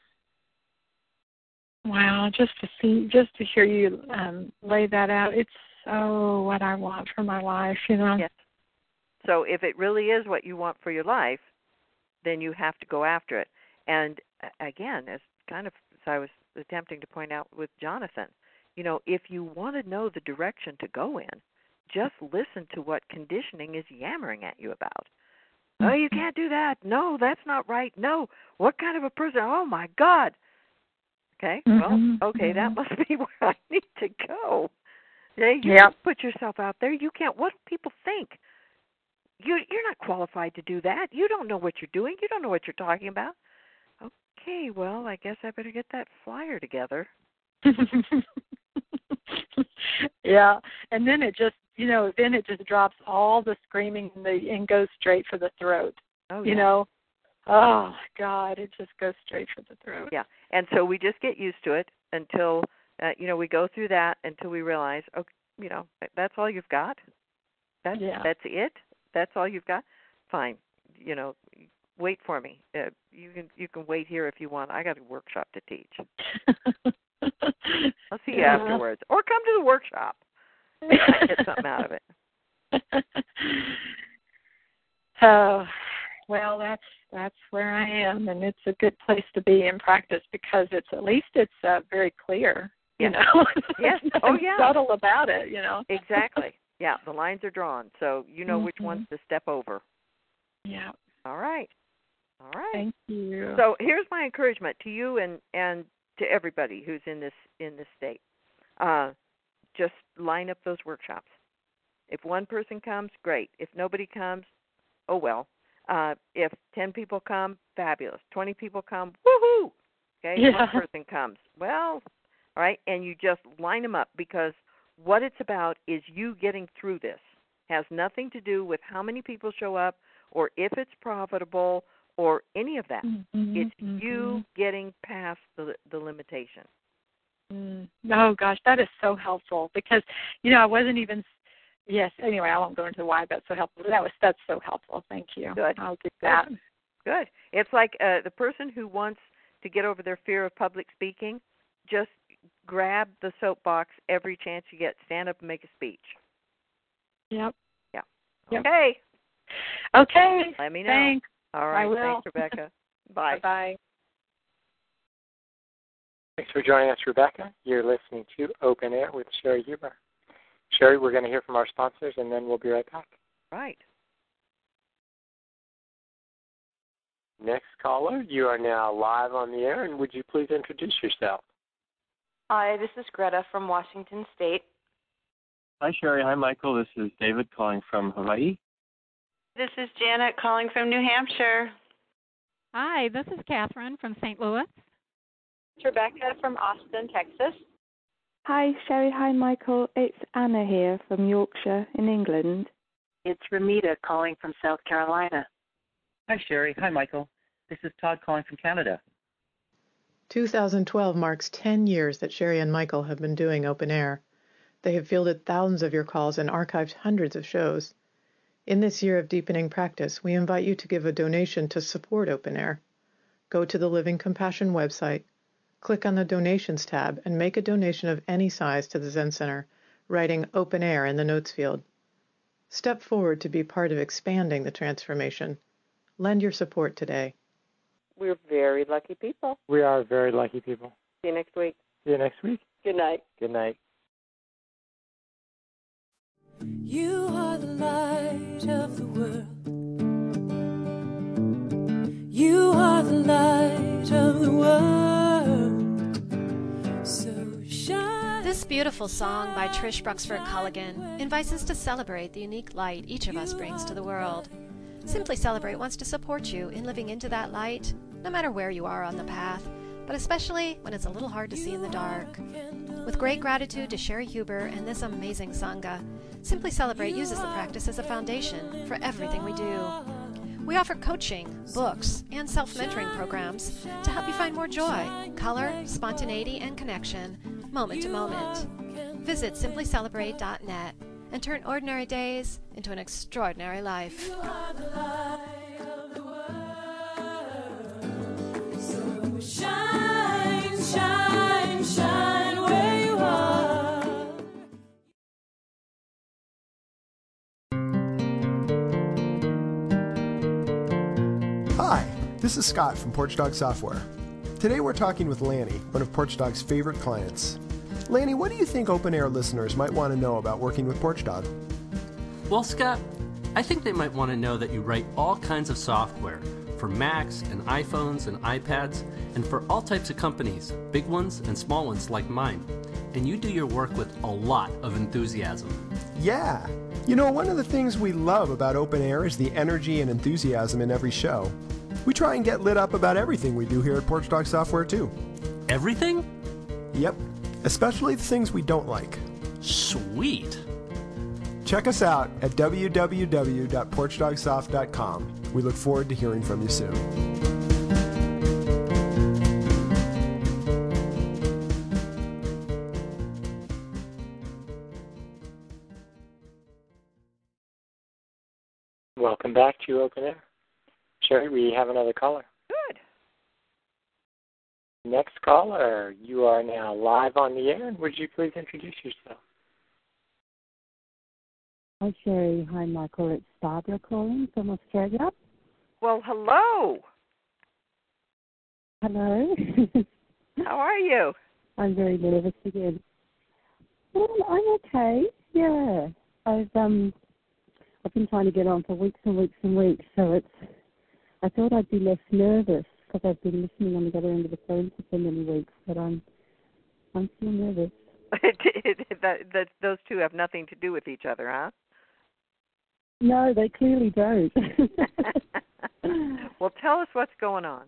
Speaker 6: Wow, just to hear you lay that out, it's so what I want for my life,
Speaker 4: Yes. So if it really is what you want for your life, then you have to go after it. And again, as I was attempting to point out with Jonathan, if you want to know the direction to go in, just listen to what conditioning is yammering at you about. Mm-hmm. Oh, you can't do that. No, that's not right. No, what kind of a person? Oh, my God. Okay, well, okay, that must be where I need to go. You can't put yourself out there. You can't. What do people think? You're not qualified to do that. You don't know what you're doing. You don't know what you're talking about. Okay, well, I guess I better get that flyer together.
Speaker 6: Yeah, and then it just, drops all the screaming and goes straight for the throat.
Speaker 4: Oh, yeah.
Speaker 6: Oh, God, it just goes straight for the throat.
Speaker 4: Yeah, and so we just get used to it until, we go through that until we realize, that's all you've got? That's it? That's all you've got? Fine. Wait for me. You can wait here if you want. I got a workshop to teach. I'll see you afterwards. Or come to the workshop. I get something out of it.
Speaker 6: Oh, well, that's where I am, and it's a good place to be in practice because it's very clear,
Speaker 4: Yes. Yes.
Speaker 6: Oh, yeah. Subtle about it,
Speaker 4: Exactly. Yeah, the lines are drawn, so you know which ones to step over.
Speaker 6: Yeah.
Speaker 4: All right.
Speaker 6: Thank you.
Speaker 4: So here's my encouragement to you and to everybody who's in this state. Just line up those workshops. If one person comes, great. If nobody comes, oh well. If 10 people come, fabulous. 20 people come, woohoo! Okay,
Speaker 6: yeah.
Speaker 4: One person comes. Well, all right, and you just line them up because what it's about is you getting through this. Has nothing to do with how many people show up or if it's profitable or any of that. It's you getting past the limitation.
Speaker 6: Oh, gosh, that is so helpful because, I wasn't even – yes, anyway, I won't go into why that's so helpful. That's so helpful. Thank you.
Speaker 4: Good.
Speaker 6: I'll do that.
Speaker 4: Good. It's like the person who wants to get over their fear of public speaking, just grab the soapbox every chance you get. Stand up and make a speech.
Speaker 6: Yep.
Speaker 4: Yeah.
Speaker 6: Yep.
Speaker 4: Okay.
Speaker 6: Okay.
Speaker 4: Let me know.
Speaker 6: Thanks.
Speaker 4: All right.
Speaker 6: I will.
Speaker 4: Thanks, Rebecca. Bye.
Speaker 6: Bye.
Speaker 3: Thanks for joining us, Rebecca. You're listening to Open Air with Sherry Huber. Sherry, we're going to hear from our sponsors, and then we'll be right back.
Speaker 4: Right.
Speaker 3: Next caller, you are now live on the air, and would you please introduce yourself?
Speaker 7: Hi, this is Greta from Washington State.
Speaker 8: Hi, Sherry. Hi, Michael. This is David calling from Hawaii.
Speaker 7: This is Janet calling from New Hampshire.
Speaker 9: Hi, this is Catherine from St. Louis.
Speaker 7: It's Rebecca from Austin, Texas.
Speaker 9: Hi, Sherry. Hi, Michael. It's Anna here from Yorkshire in England.
Speaker 10: It's Ramita calling from South Carolina.
Speaker 11: Hi, Sherry. Hi, Michael. This is Todd calling from Canada.
Speaker 12: 2012 marks 10 years that Sherry and Michael have been doing Open Air. They have fielded thousands of your calls and archived hundreds of shows. In this year of deepening practice, we invite you to give a donation to support Open Air. Go to the Living Compassion website, click on the Donations tab, and make a donation of any size to the Zen Center, writing Open Air in the notes field. Step forward to be part of expanding the transformation. Lend your support today.
Speaker 13: We're very lucky people.
Speaker 3: We are very lucky people.
Speaker 13: See you next week.
Speaker 3: See you next week.
Speaker 13: Good night.
Speaker 3: Good night.
Speaker 14: You are the light of the world. You are the light of the world. So shine.
Speaker 15: This beautiful song by Trish Bruxford Culligan invites us to celebrate the unique light each of us brings to the world. Simply Celebrate wants to support you in living into that light, no matter where you are on the path, but especially when it's a little hard to see in the dark. With great gratitude to Sherry Huber and this amazing Sangha, Simply Celebrate uses the practice as a foundation for everything we do. We offer coaching, books, and self-mentoring programs to help you find more joy, color, spontaneity, and connection, moment to moment. Visit simplycelebrate.net and turn ordinary days into an extraordinary life.
Speaker 14: You are the light of the world. So shine, shine, shine where you are.
Speaker 16: Hi, this is Scott from Porch Dog Software. Today we're talking with Lanny, one of Porch Dog's favorite clients. Lanny, what do you think Open Air listeners might want to know about working with Porch Dog?
Speaker 17: Well, Scott, I think they might want to know that you write all kinds of software for Macs and iPhones and iPads and for all types of companies, big ones and small ones like mine. And you do your work with a lot of enthusiasm.
Speaker 16: Yeah. You know, one of the things we love about Open Air is the energy and enthusiasm in every show. We try and get lit up about everything we do here at Porch Dog Software, too.
Speaker 17: Everything?
Speaker 16: Yep. Especially the things we don't like.
Speaker 17: Sweet.
Speaker 16: Check us out at www.porchdogsoft.com. We look forward to hearing from you soon.
Speaker 3: Welcome back to Open Air. Sherry, we have another caller.
Speaker 4: Good.
Speaker 3: Next caller, you are now live on the air. Would you please introduce yourself?
Speaker 18: Hi, Sherry. Hi, Michael. It's Barbara calling from Australia.
Speaker 4: Well, hello.
Speaker 18: Hello.
Speaker 4: How are you?
Speaker 18: I'm very nervous again. Well, I'm okay. Yeah. I've been trying to get on for weeks and weeks and weeks, so I thought I'd be less nervous because I've been listening on the other end of the phone for so many weeks, but I'm still nervous.
Speaker 4: Those two have nothing to do with each other, huh?
Speaker 18: No, they clearly don't.
Speaker 4: Well, tell us what's going on.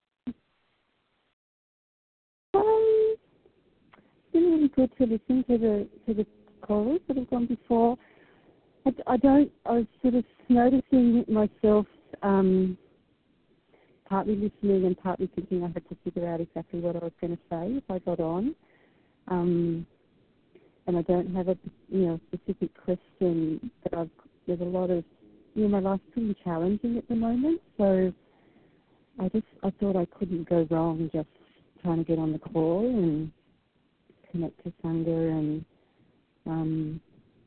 Speaker 18: It's been really good to listen to the callers that have gone before. I was sort of noticing myself partly listening and partly thinking I had to figure out exactly what I was going to say if I got on. And I don't have a specific question, but there's a lot of, my life's pretty challenging at the moment, so I thought I couldn't go wrong just trying to get on the call and connect to Sangha and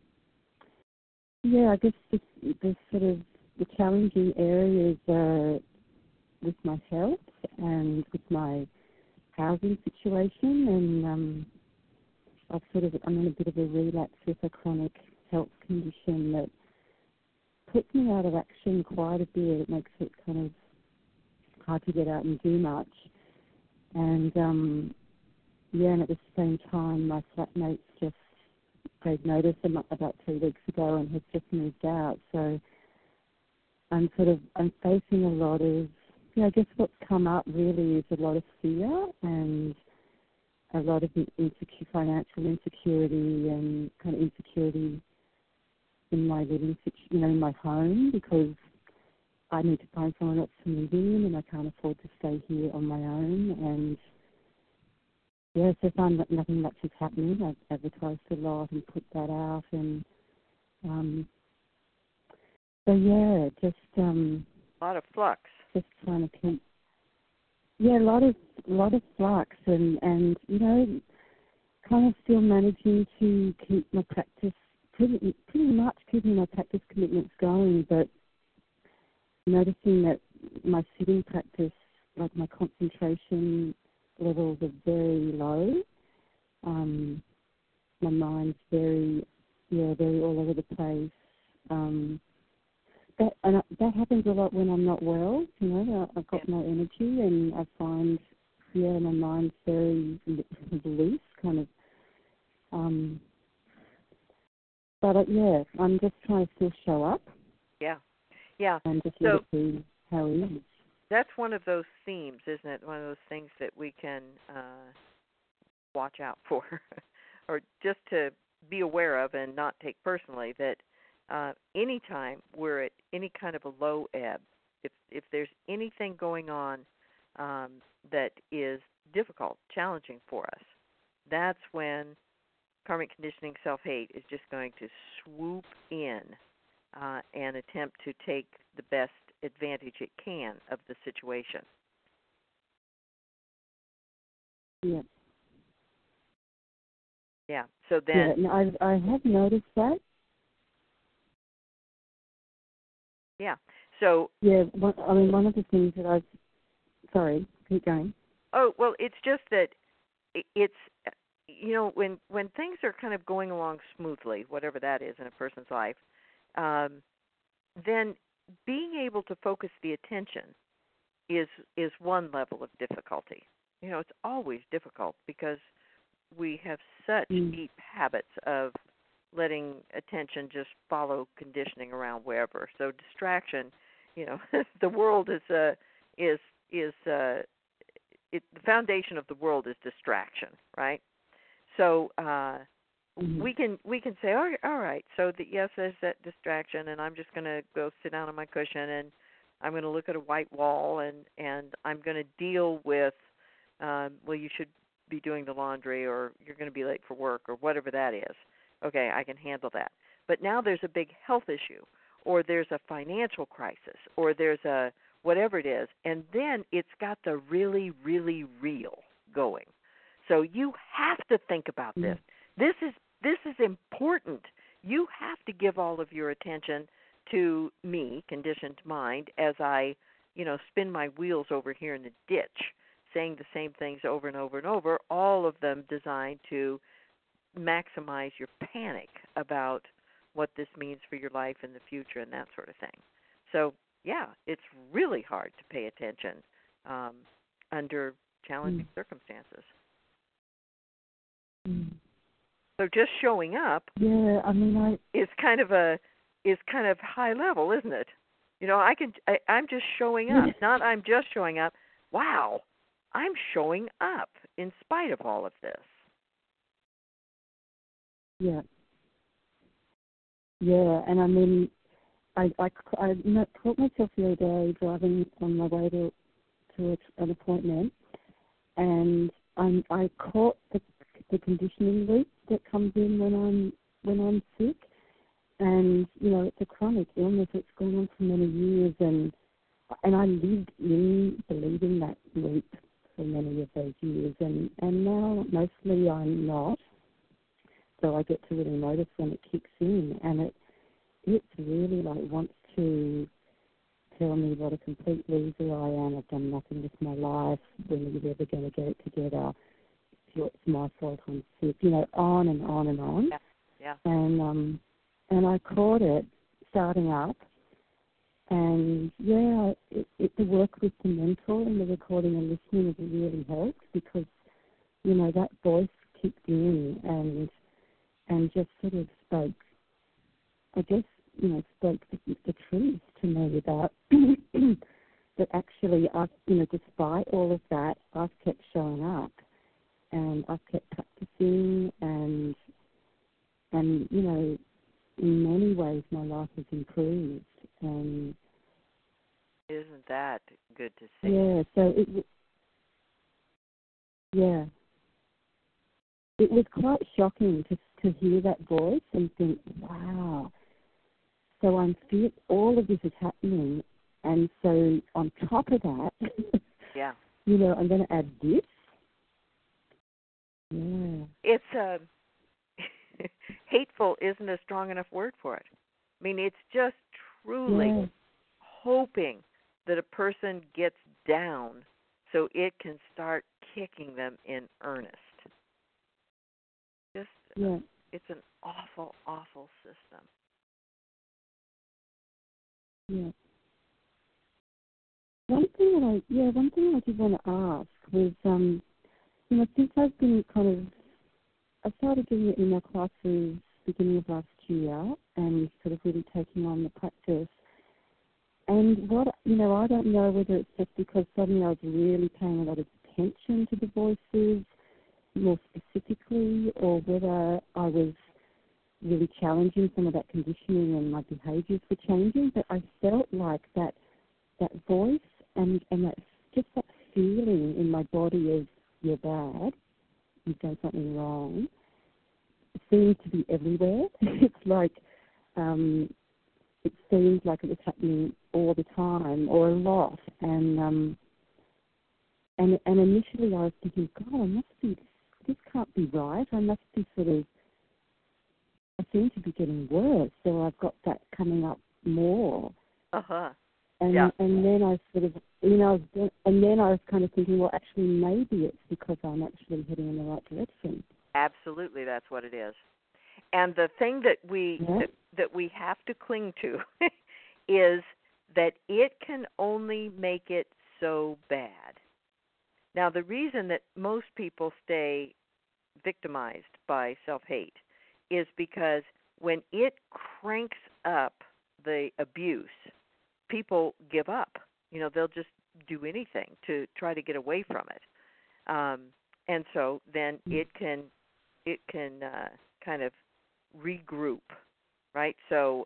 Speaker 18: I guess the sort of the challenging areas with my health and with my housing situation, and I'm in a bit of a relapse with a chronic health condition that puts me out of action quite a bit. It makes it kind of hard to get out and do much. And and at the same time, my flatmate's just gave notice about 3 weeks ago and has just moved out. So I'm facing a lot of, I guess what's come up really is a lot of fear and a lot of financial insecurity and kind of insecurity in my living, in my home, because I need to find someone else to move in, and I can't afford to stay here on my own. And yeah, so far nothing much is happening. I've advertised a lot and put that out, and so yeah, just
Speaker 4: a lot of flux.
Speaker 18: Just trying to keep. Yeah, a lot of flux, and kind of still managing to keep my practice, pretty much keeping my practice commitments going, but noticing that my sitting practice, like my concentration levels are very low. My mind's very all over the place. That happens a lot when I'm not well. I've got no energy, and I find, my mind's very loose, kind of. But I'm just trying to still show up.
Speaker 4: Yeah.
Speaker 18: And just let it be how it is.
Speaker 4: That's one of those themes, isn't it? One of those things that we can watch out for, or just to be aware of and not take personally, that anytime we're at any kind of a low ebb, if there's anything going on that is difficult, challenging for us, that's when karmic conditioning self-hate is just going to swoop in and attempt to take the best advantage it can of the situation.
Speaker 18: Yeah.
Speaker 4: Yeah. So then.
Speaker 18: Yeah, I have noticed that.
Speaker 4: Yeah. So.
Speaker 18: Yeah. One of the things that Sorry. Keep going.
Speaker 4: Oh well, it's just that it's when things are kind of going along smoothly, whatever that is in a person's life, then being able to focus the attention is one level of difficulty. It's always difficult because we have such deep habits of letting attention just follow conditioning around wherever. So distraction, the world the foundation of the world is distraction, right? So we can say, all right, so yes, there's that distraction, and I'm just going to go sit down on my cushion, and I'm going to look at a white wall, and I'm going to deal with, you should be doing the laundry, or you're going to be late for work, or whatever that is. Okay, I can handle that. But now there's a big health issue, or there's a financial crisis, or there's a whatever it is, and then it's got the really, really real going. So you have to think about this. This is important. You have to give all of your attention to me, conditioned mind, as I, spin my wheels over here in the ditch, saying the same things over and over and over, all of them designed to maximize your panic about what this means for your life in the future and that sort of thing. So, yeah, it's really hard to pay attention under challenging circumstances. So just showing up is kind of high level, isn't it? I'm just showing up. Not I'm just showing up. Wow, I'm showing up in spite of all of this.
Speaker 18: Yeah. Yeah, and I caught myself the other day driving on my way to an appointment, and I caught the conditioning loop that comes in when I'm sick, and it's a chronic illness that's gone on for many years, and I lived in believing that loop for many of those years, and now mostly I'm not. So I get to really notice when it kicks in, and it's really wants to tell me what a complete loser I am. I've done nothing with my life. When are you ever going to get it together? It's my fault I'm sick. On and on and on.
Speaker 4: Yeah.
Speaker 18: And I caught it starting up, and the work with the mentor and the recording and listening has really helped, because that voice kicked in and just sort of spoke. I guess spoke the truth to me about that actually, despite all of that, I've kept showing up. and I've kept practicing, and you know, in many ways my life has improved. And
Speaker 4: isn't that good to see?
Speaker 18: Yeah, so it was quite shocking to hear that voice and think, wow. So all of this is happening, and so on top of that,
Speaker 4: yeah,
Speaker 18: you know, I'm going to add this. Yeah,
Speaker 4: it's hateful isn't a strong enough word for it. I mean, it's just truly hoping that a person gets down so it can start kicking them in earnest. It's an awful, awful system.
Speaker 18: Yeah. One thing I did want to ask was, you know, since I've been I started doing the email classes beginning of last year and sort of really taking on the practice. And I don't know whether it's just because suddenly I was really paying a lot of attention to the voices more specifically, or whether I was really challenging some of that conditioning and my behaviours were changing. But I felt like that voice and that just that feeling in my body of you're bad, you've done something wrong, seemed to be everywhere. It's like it seemed like it was happening all the time or a lot, and initially I was thinking, God, this can't be right. I must be I seem to be getting worse, so I've got that coming up more. And then I sort of, and then I was kind of thinking, well, actually, maybe it's because I'm actually heading in the right direction.
Speaker 4: Absolutely, that's what it is. And the thing that we have to cling to is that it can only make it so bad. Now, the reason that most people stay victimized by self-hate is because when it cranks up the abuse, people give up. They'll just do anything to try to get away from it. And so then it can kind of regroup, right? So,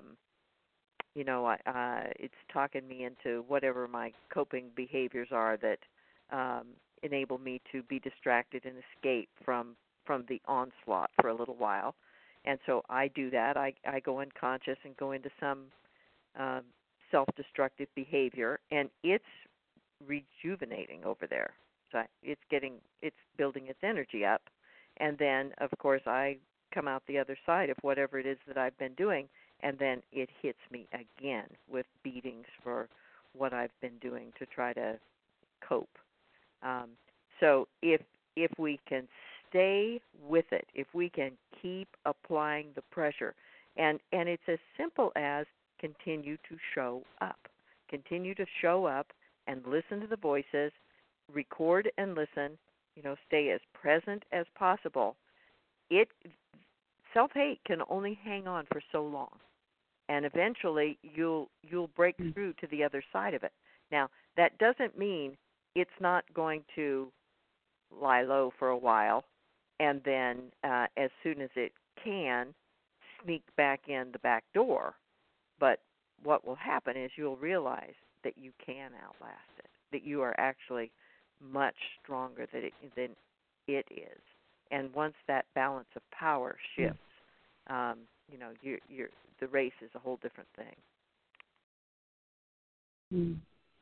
Speaker 4: it's talking me into whatever my coping behaviors are that enable me to be distracted and escape from the onslaught for a little while. And so I do that. I go unconscious and go into some self-destructive behavior, and it's rejuvenating over there. So it's building its energy up, and then of course I come out the other side of whatever it is that I've been doing, and then it hits me again with beatings for what I've been doing to try to cope. So if we can stay with it, if we can keep applying the pressure, and it's as simple as continue to show up. Continue to show up and listen to the voices, record and listen, stay as present as possible. Self-hate can only hang on for so long, and eventually you'll break through to the other side of it. Now, that doesn't mean it's not going to lie low for a while, and then as soon as it can, sneak back in the back door. But what will happen is you'll realize that you can outlast it, that you are actually much stronger than it is. And once that balance of power shifts, the race is a whole different thing.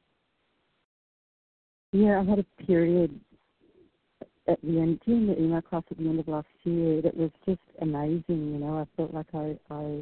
Speaker 18: Yeah, I had a period at the end, during the email class at the end of last year, that was just amazing. I felt like I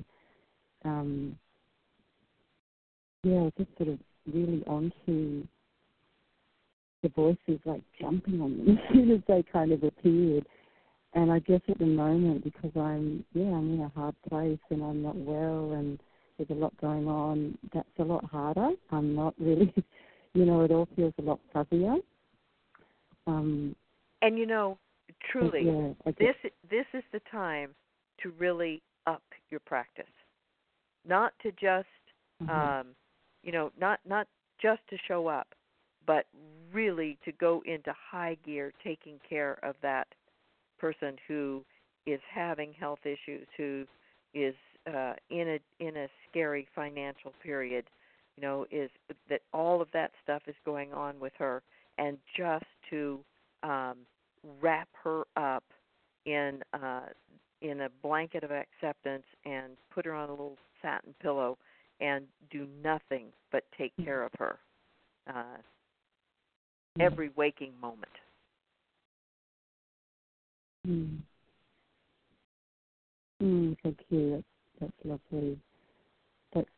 Speaker 18: was just sort of really onto the voices, like jumping on them as soon as they kind of appeared. And I guess at the moment, because I'm in a hard place and I'm not well and there's a lot going on, that's a lot harder. I'm not really, it all feels a lot fuzzier.
Speaker 4: And truly, this is the time to really up your practice. Not to just, not just to show up, but really to go into high gear, taking care of that person who is having health issues, who is in a scary financial period, is that all of that stuff is going on with her, and just to wrap her up in a blanket of acceptance and put her on a little satin pillow and do nothing but take care of her every waking moment.
Speaker 18: Thank you. That's lovely. That's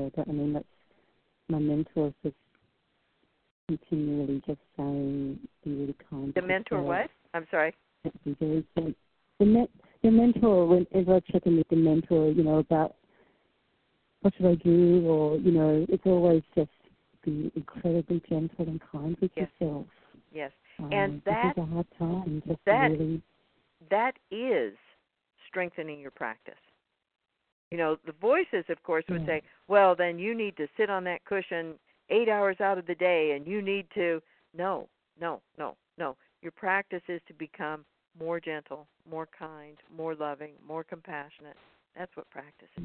Speaker 18: my mentor just continually just saying, be really kind.
Speaker 4: The mentor what? I'm sorry.
Speaker 18: Be very kind. The mentor, whenever I check in with the mentor, about what should I do, or, it's always just be incredibly gentle and kind with yourself.
Speaker 4: Yes. And that
Speaker 18: is a hard time.
Speaker 4: That is strengthening your practice. The voices, of course, would say, well, then you need to sit on that cushion 8 hours out of the day, and you need to... No. Your practice is to become more gentle, more kind, more loving, more compassionate. That's what practice is.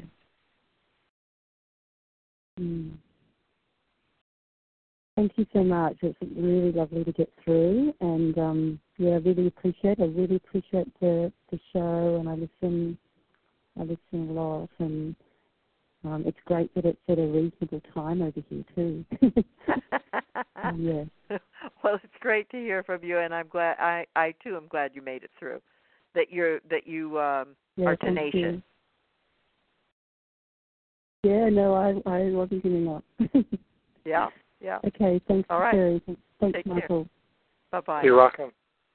Speaker 18: Thank you so much. It's really lovely to get through, and I really appreciate the show, and I listen a lot, and it's great that it's at a reasonable time over here too.
Speaker 4: Well, it's great to hear from you, and I'm glad. I too am glad you made it through. That you are tenacious.
Speaker 18: Yeah, no, I wasn't giving up.
Speaker 4: Yeah.
Speaker 18: Okay, thanks,
Speaker 4: all right.
Speaker 18: Sherry. Thanks,
Speaker 4: Take
Speaker 18: Michael.
Speaker 4: Care. Bye-bye.
Speaker 3: You're welcome.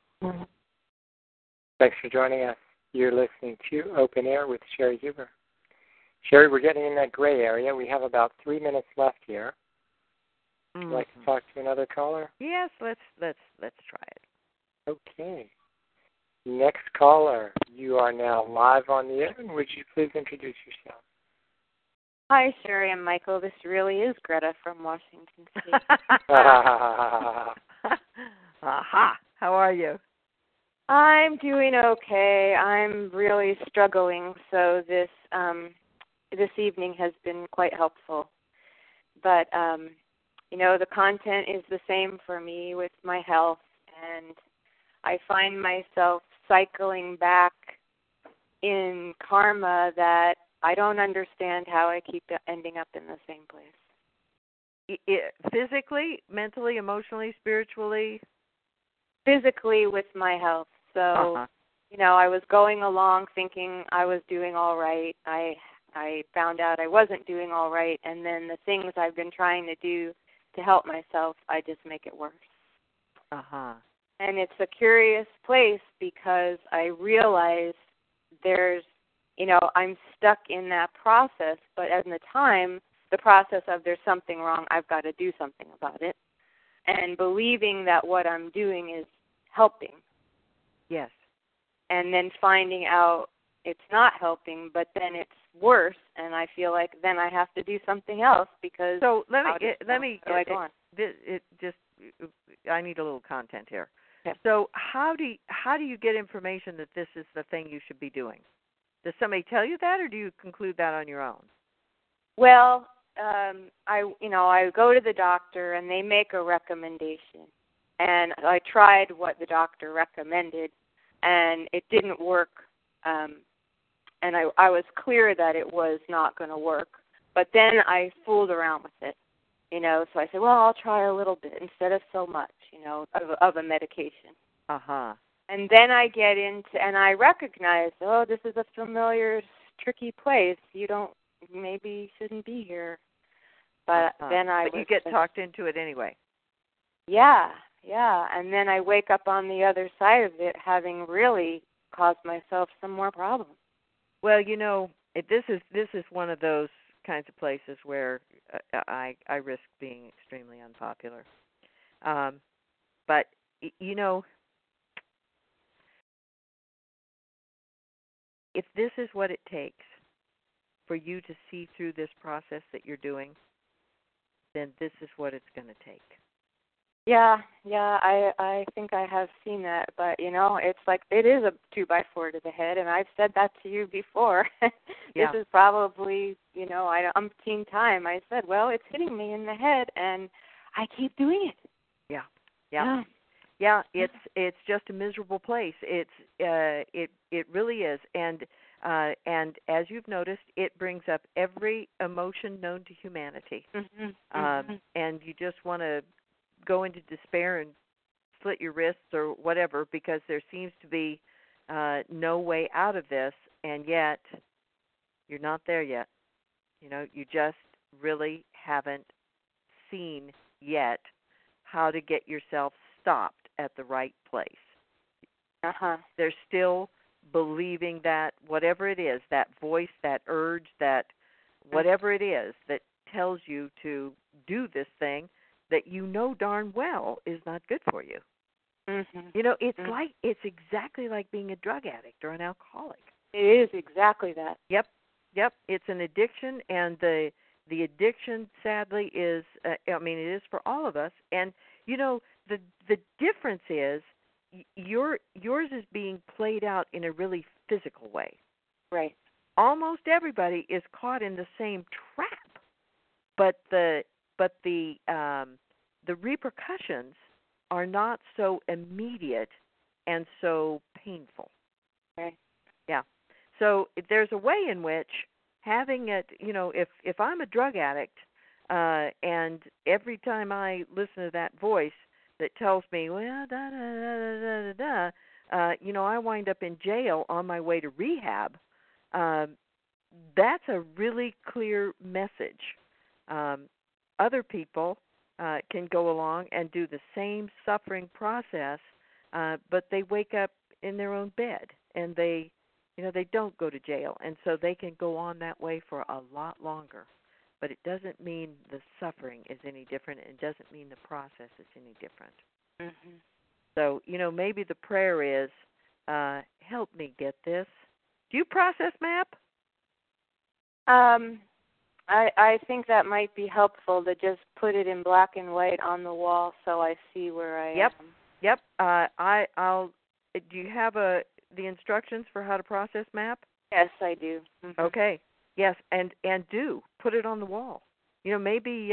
Speaker 3: Thanks for joining us. You're listening to Open Air with Sherry Huber. Sherry, we're getting in that gray area. We have about 3 minutes left here. Would you like to talk to another caller?
Speaker 4: Yes, let's try it.
Speaker 3: Okay. Next caller, you are now live on the air. Would you please introduce yourself?
Speaker 7: Hi, Sherry and Michael. This really is Greta from Washington State.
Speaker 4: Aha! How are you?
Speaker 7: I'm doing okay. I'm really struggling, so this evening has been quite helpful. But, the content is the same for me with my health, and I find myself cycling back in karma that I don't understand how I keep ending up in the same place.
Speaker 4: Physically, mentally, emotionally, spiritually?
Speaker 7: Physically with my health. So, I was going along thinking I was doing all right. I found out I wasn't doing all right, and then the things I've been trying to do to help myself, I just make it worse. And it's a curious place because I realize I'm stuck in that process, but at the time, the process of there's something wrong, I've got to do something about it, and believing that what I'm doing is helping.
Speaker 4: Yes.
Speaker 7: And then finding out it's not helping, but then it's worse, and I feel like then I have to do something else because. So
Speaker 4: I need a little content here.
Speaker 7: Okay.
Speaker 4: So how do you get information that this is the thing you should be doing? Does somebody tell you that, or do you conclude that on your own?
Speaker 7: Well, I go to the doctor and they make a recommendation, and I tried what the doctor recommended, and it didn't work. And I was clear that it was not going to work, but then I fooled around with it, So I said, well, I'll try a little bit instead of so much, of a medication. And then I get into, and I recognize, this is a familiar, tricky place. Maybe shouldn't be here. But then
Speaker 4: But you get talked into it anyway.
Speaker 7: Yeah. And then I wake up on the other side of it having really caused myself some more problems.
Speaker 4: Well, this is one of those kinds of places where I risk being extremely unpopular. But, if this is what it takes for you to see through this process that you're doing, then this is what it's going to take.
Speaker 7: Yeah, I think I have seen that, but it's like it is a 2x4 to the head, and I've said that to you before.
Speaker 4: Yeah.
Speaker 7: This is probably, umpteen time. I said, well, it's hitting me in the head, and I keep doing it.
Speaker 4: Yeah, it's just a miserable place. It really is, and as you've noticed, it brings up every emotion known to humanity. And you just want to go into despair and slit your wrists or whatever, because there seems to be no way out of this, and yet you're not there yet. You just really haven't seen yet how to get yourself stopped at the right place. They're still believing that whatever it is, that voice, that urge, that whatever it is that tells you to do this thing that darn well is not good for you. It's exactly like being a drug addict or an alcoholic.
Speaker 7: It is exactly that.
Speaker 4: Yep. It's an addiction, and the addiction, sadly, is. It is for all of us. And the difference is yours is being played out in a really physical way.
Speaker 7: Right.
Speaker 4: Almost everybody is caught in the same trap, but the repercussions are not so immediate and so painful.
Speaker 7: Right.
Speaker 4: Yeah. So there's a way in which having it, if I'm a drug addict, and every time I listen to that voice that tells me, well, da da da da da da, I wind up in jail on my way to rehab. That's a really clear message. Other people can go along and do the same suffering process, but they wake up in their own bed, and they don't go to jail, and so they can go on that way for a lot longer. But it doesn't mean the suffering is any different. It doesn't mean the process is any different. So, maybe the prayer is, help me get this. Do you process map?
Speaker 7: I think that might be helpful to just put it in black and white on the wall so I see where I am.
Speaker 4: Yep. I'll. Do you have the instructions for how to process map?
Speaker 7: Yes, I do.
Speaker 4: Okay. Yes, and do put it on the wall. Maybe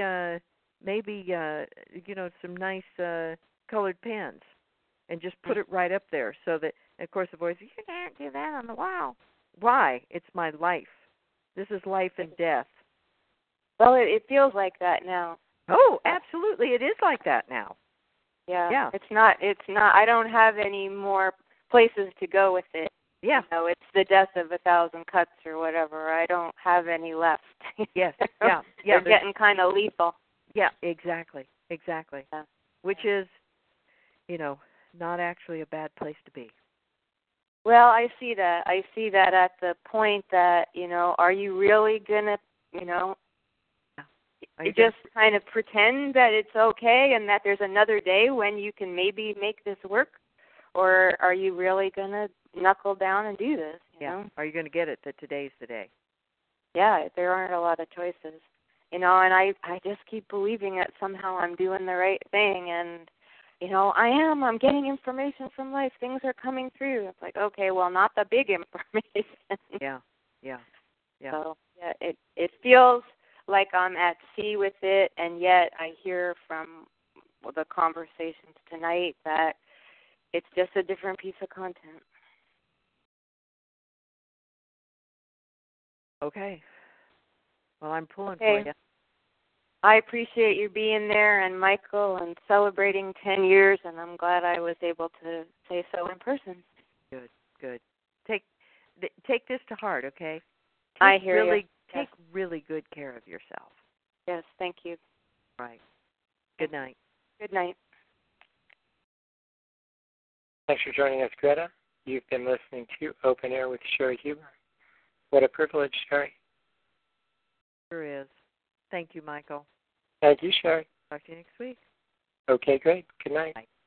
Speaker 4: some nice colored pens, and just put it right up there so that, of course, the voice, you can't do that on the wall. Why? It's my life. This is life and death.
Speaker 7: Well, it feels like that now.
Speaker 4: Oh, absolutely, it is like that now.
Speaker 7: Yeah. It's not. I don't have any more places to go with it.
Speaker 4: Yeah.
Speaker 7: It's the death of 1,000 cuts or whatever. I don't have any left.
Speaker 4: Yes. Yeah.
Speaker 7: They're getting kind of lethal.
Speaker 4: Yeah. Exactly.
Speaker 7: Yeah.
Speaker 4: Which is, not actually a bad place to be.
Speaker 7: Well, I see that. At the point that, are you really gonna, just kind of pretend that it's okay and that there's another day when you can maybe make this work? Or are you really going to knuckle down and do this? You know?
Speaker 4: Are you going to get it that today's the day?
Speaker 7: Yeah, there aren't a lot of choices. And I just keep believing that somehow I'm doing the right thing. And, I'm getting information from life. Things are coming through. It's like, okay, well, not the big information.
Speaker 4: Yeah.
Speaker 7: So, it feels like I'm at sea with it, and yet I hear from the conversations tonight that it's just a different piece of content.
Speaker 4: Okay. Well, I'm pulling for you.
Speaker 7: I appreciate you being there, and Michael, and celebrating 10 years, and I'm glad I was able to say so in person.
Speaker 4: Good. Take this to heart, okay?
Speaker 7: I hear you.
Speaker 4: Take really good care of yourself.
Speaker 7: Yes, thank you.
Speaker 4: Right. Good night.
Speaker 7: Good night.
Speaker 3: Thanks for joining us, Greta. You've been listening to Open Air with Sherry Huber. What a privilege, Sherry.
Speaker 4: Sure is. Thank you, Michael.
Speaker 3: Thank you, Sherry.
Speaker 4: Talk to you next week.
Speaker 3: Okay, great. Good night.
Speaker 4: Bye.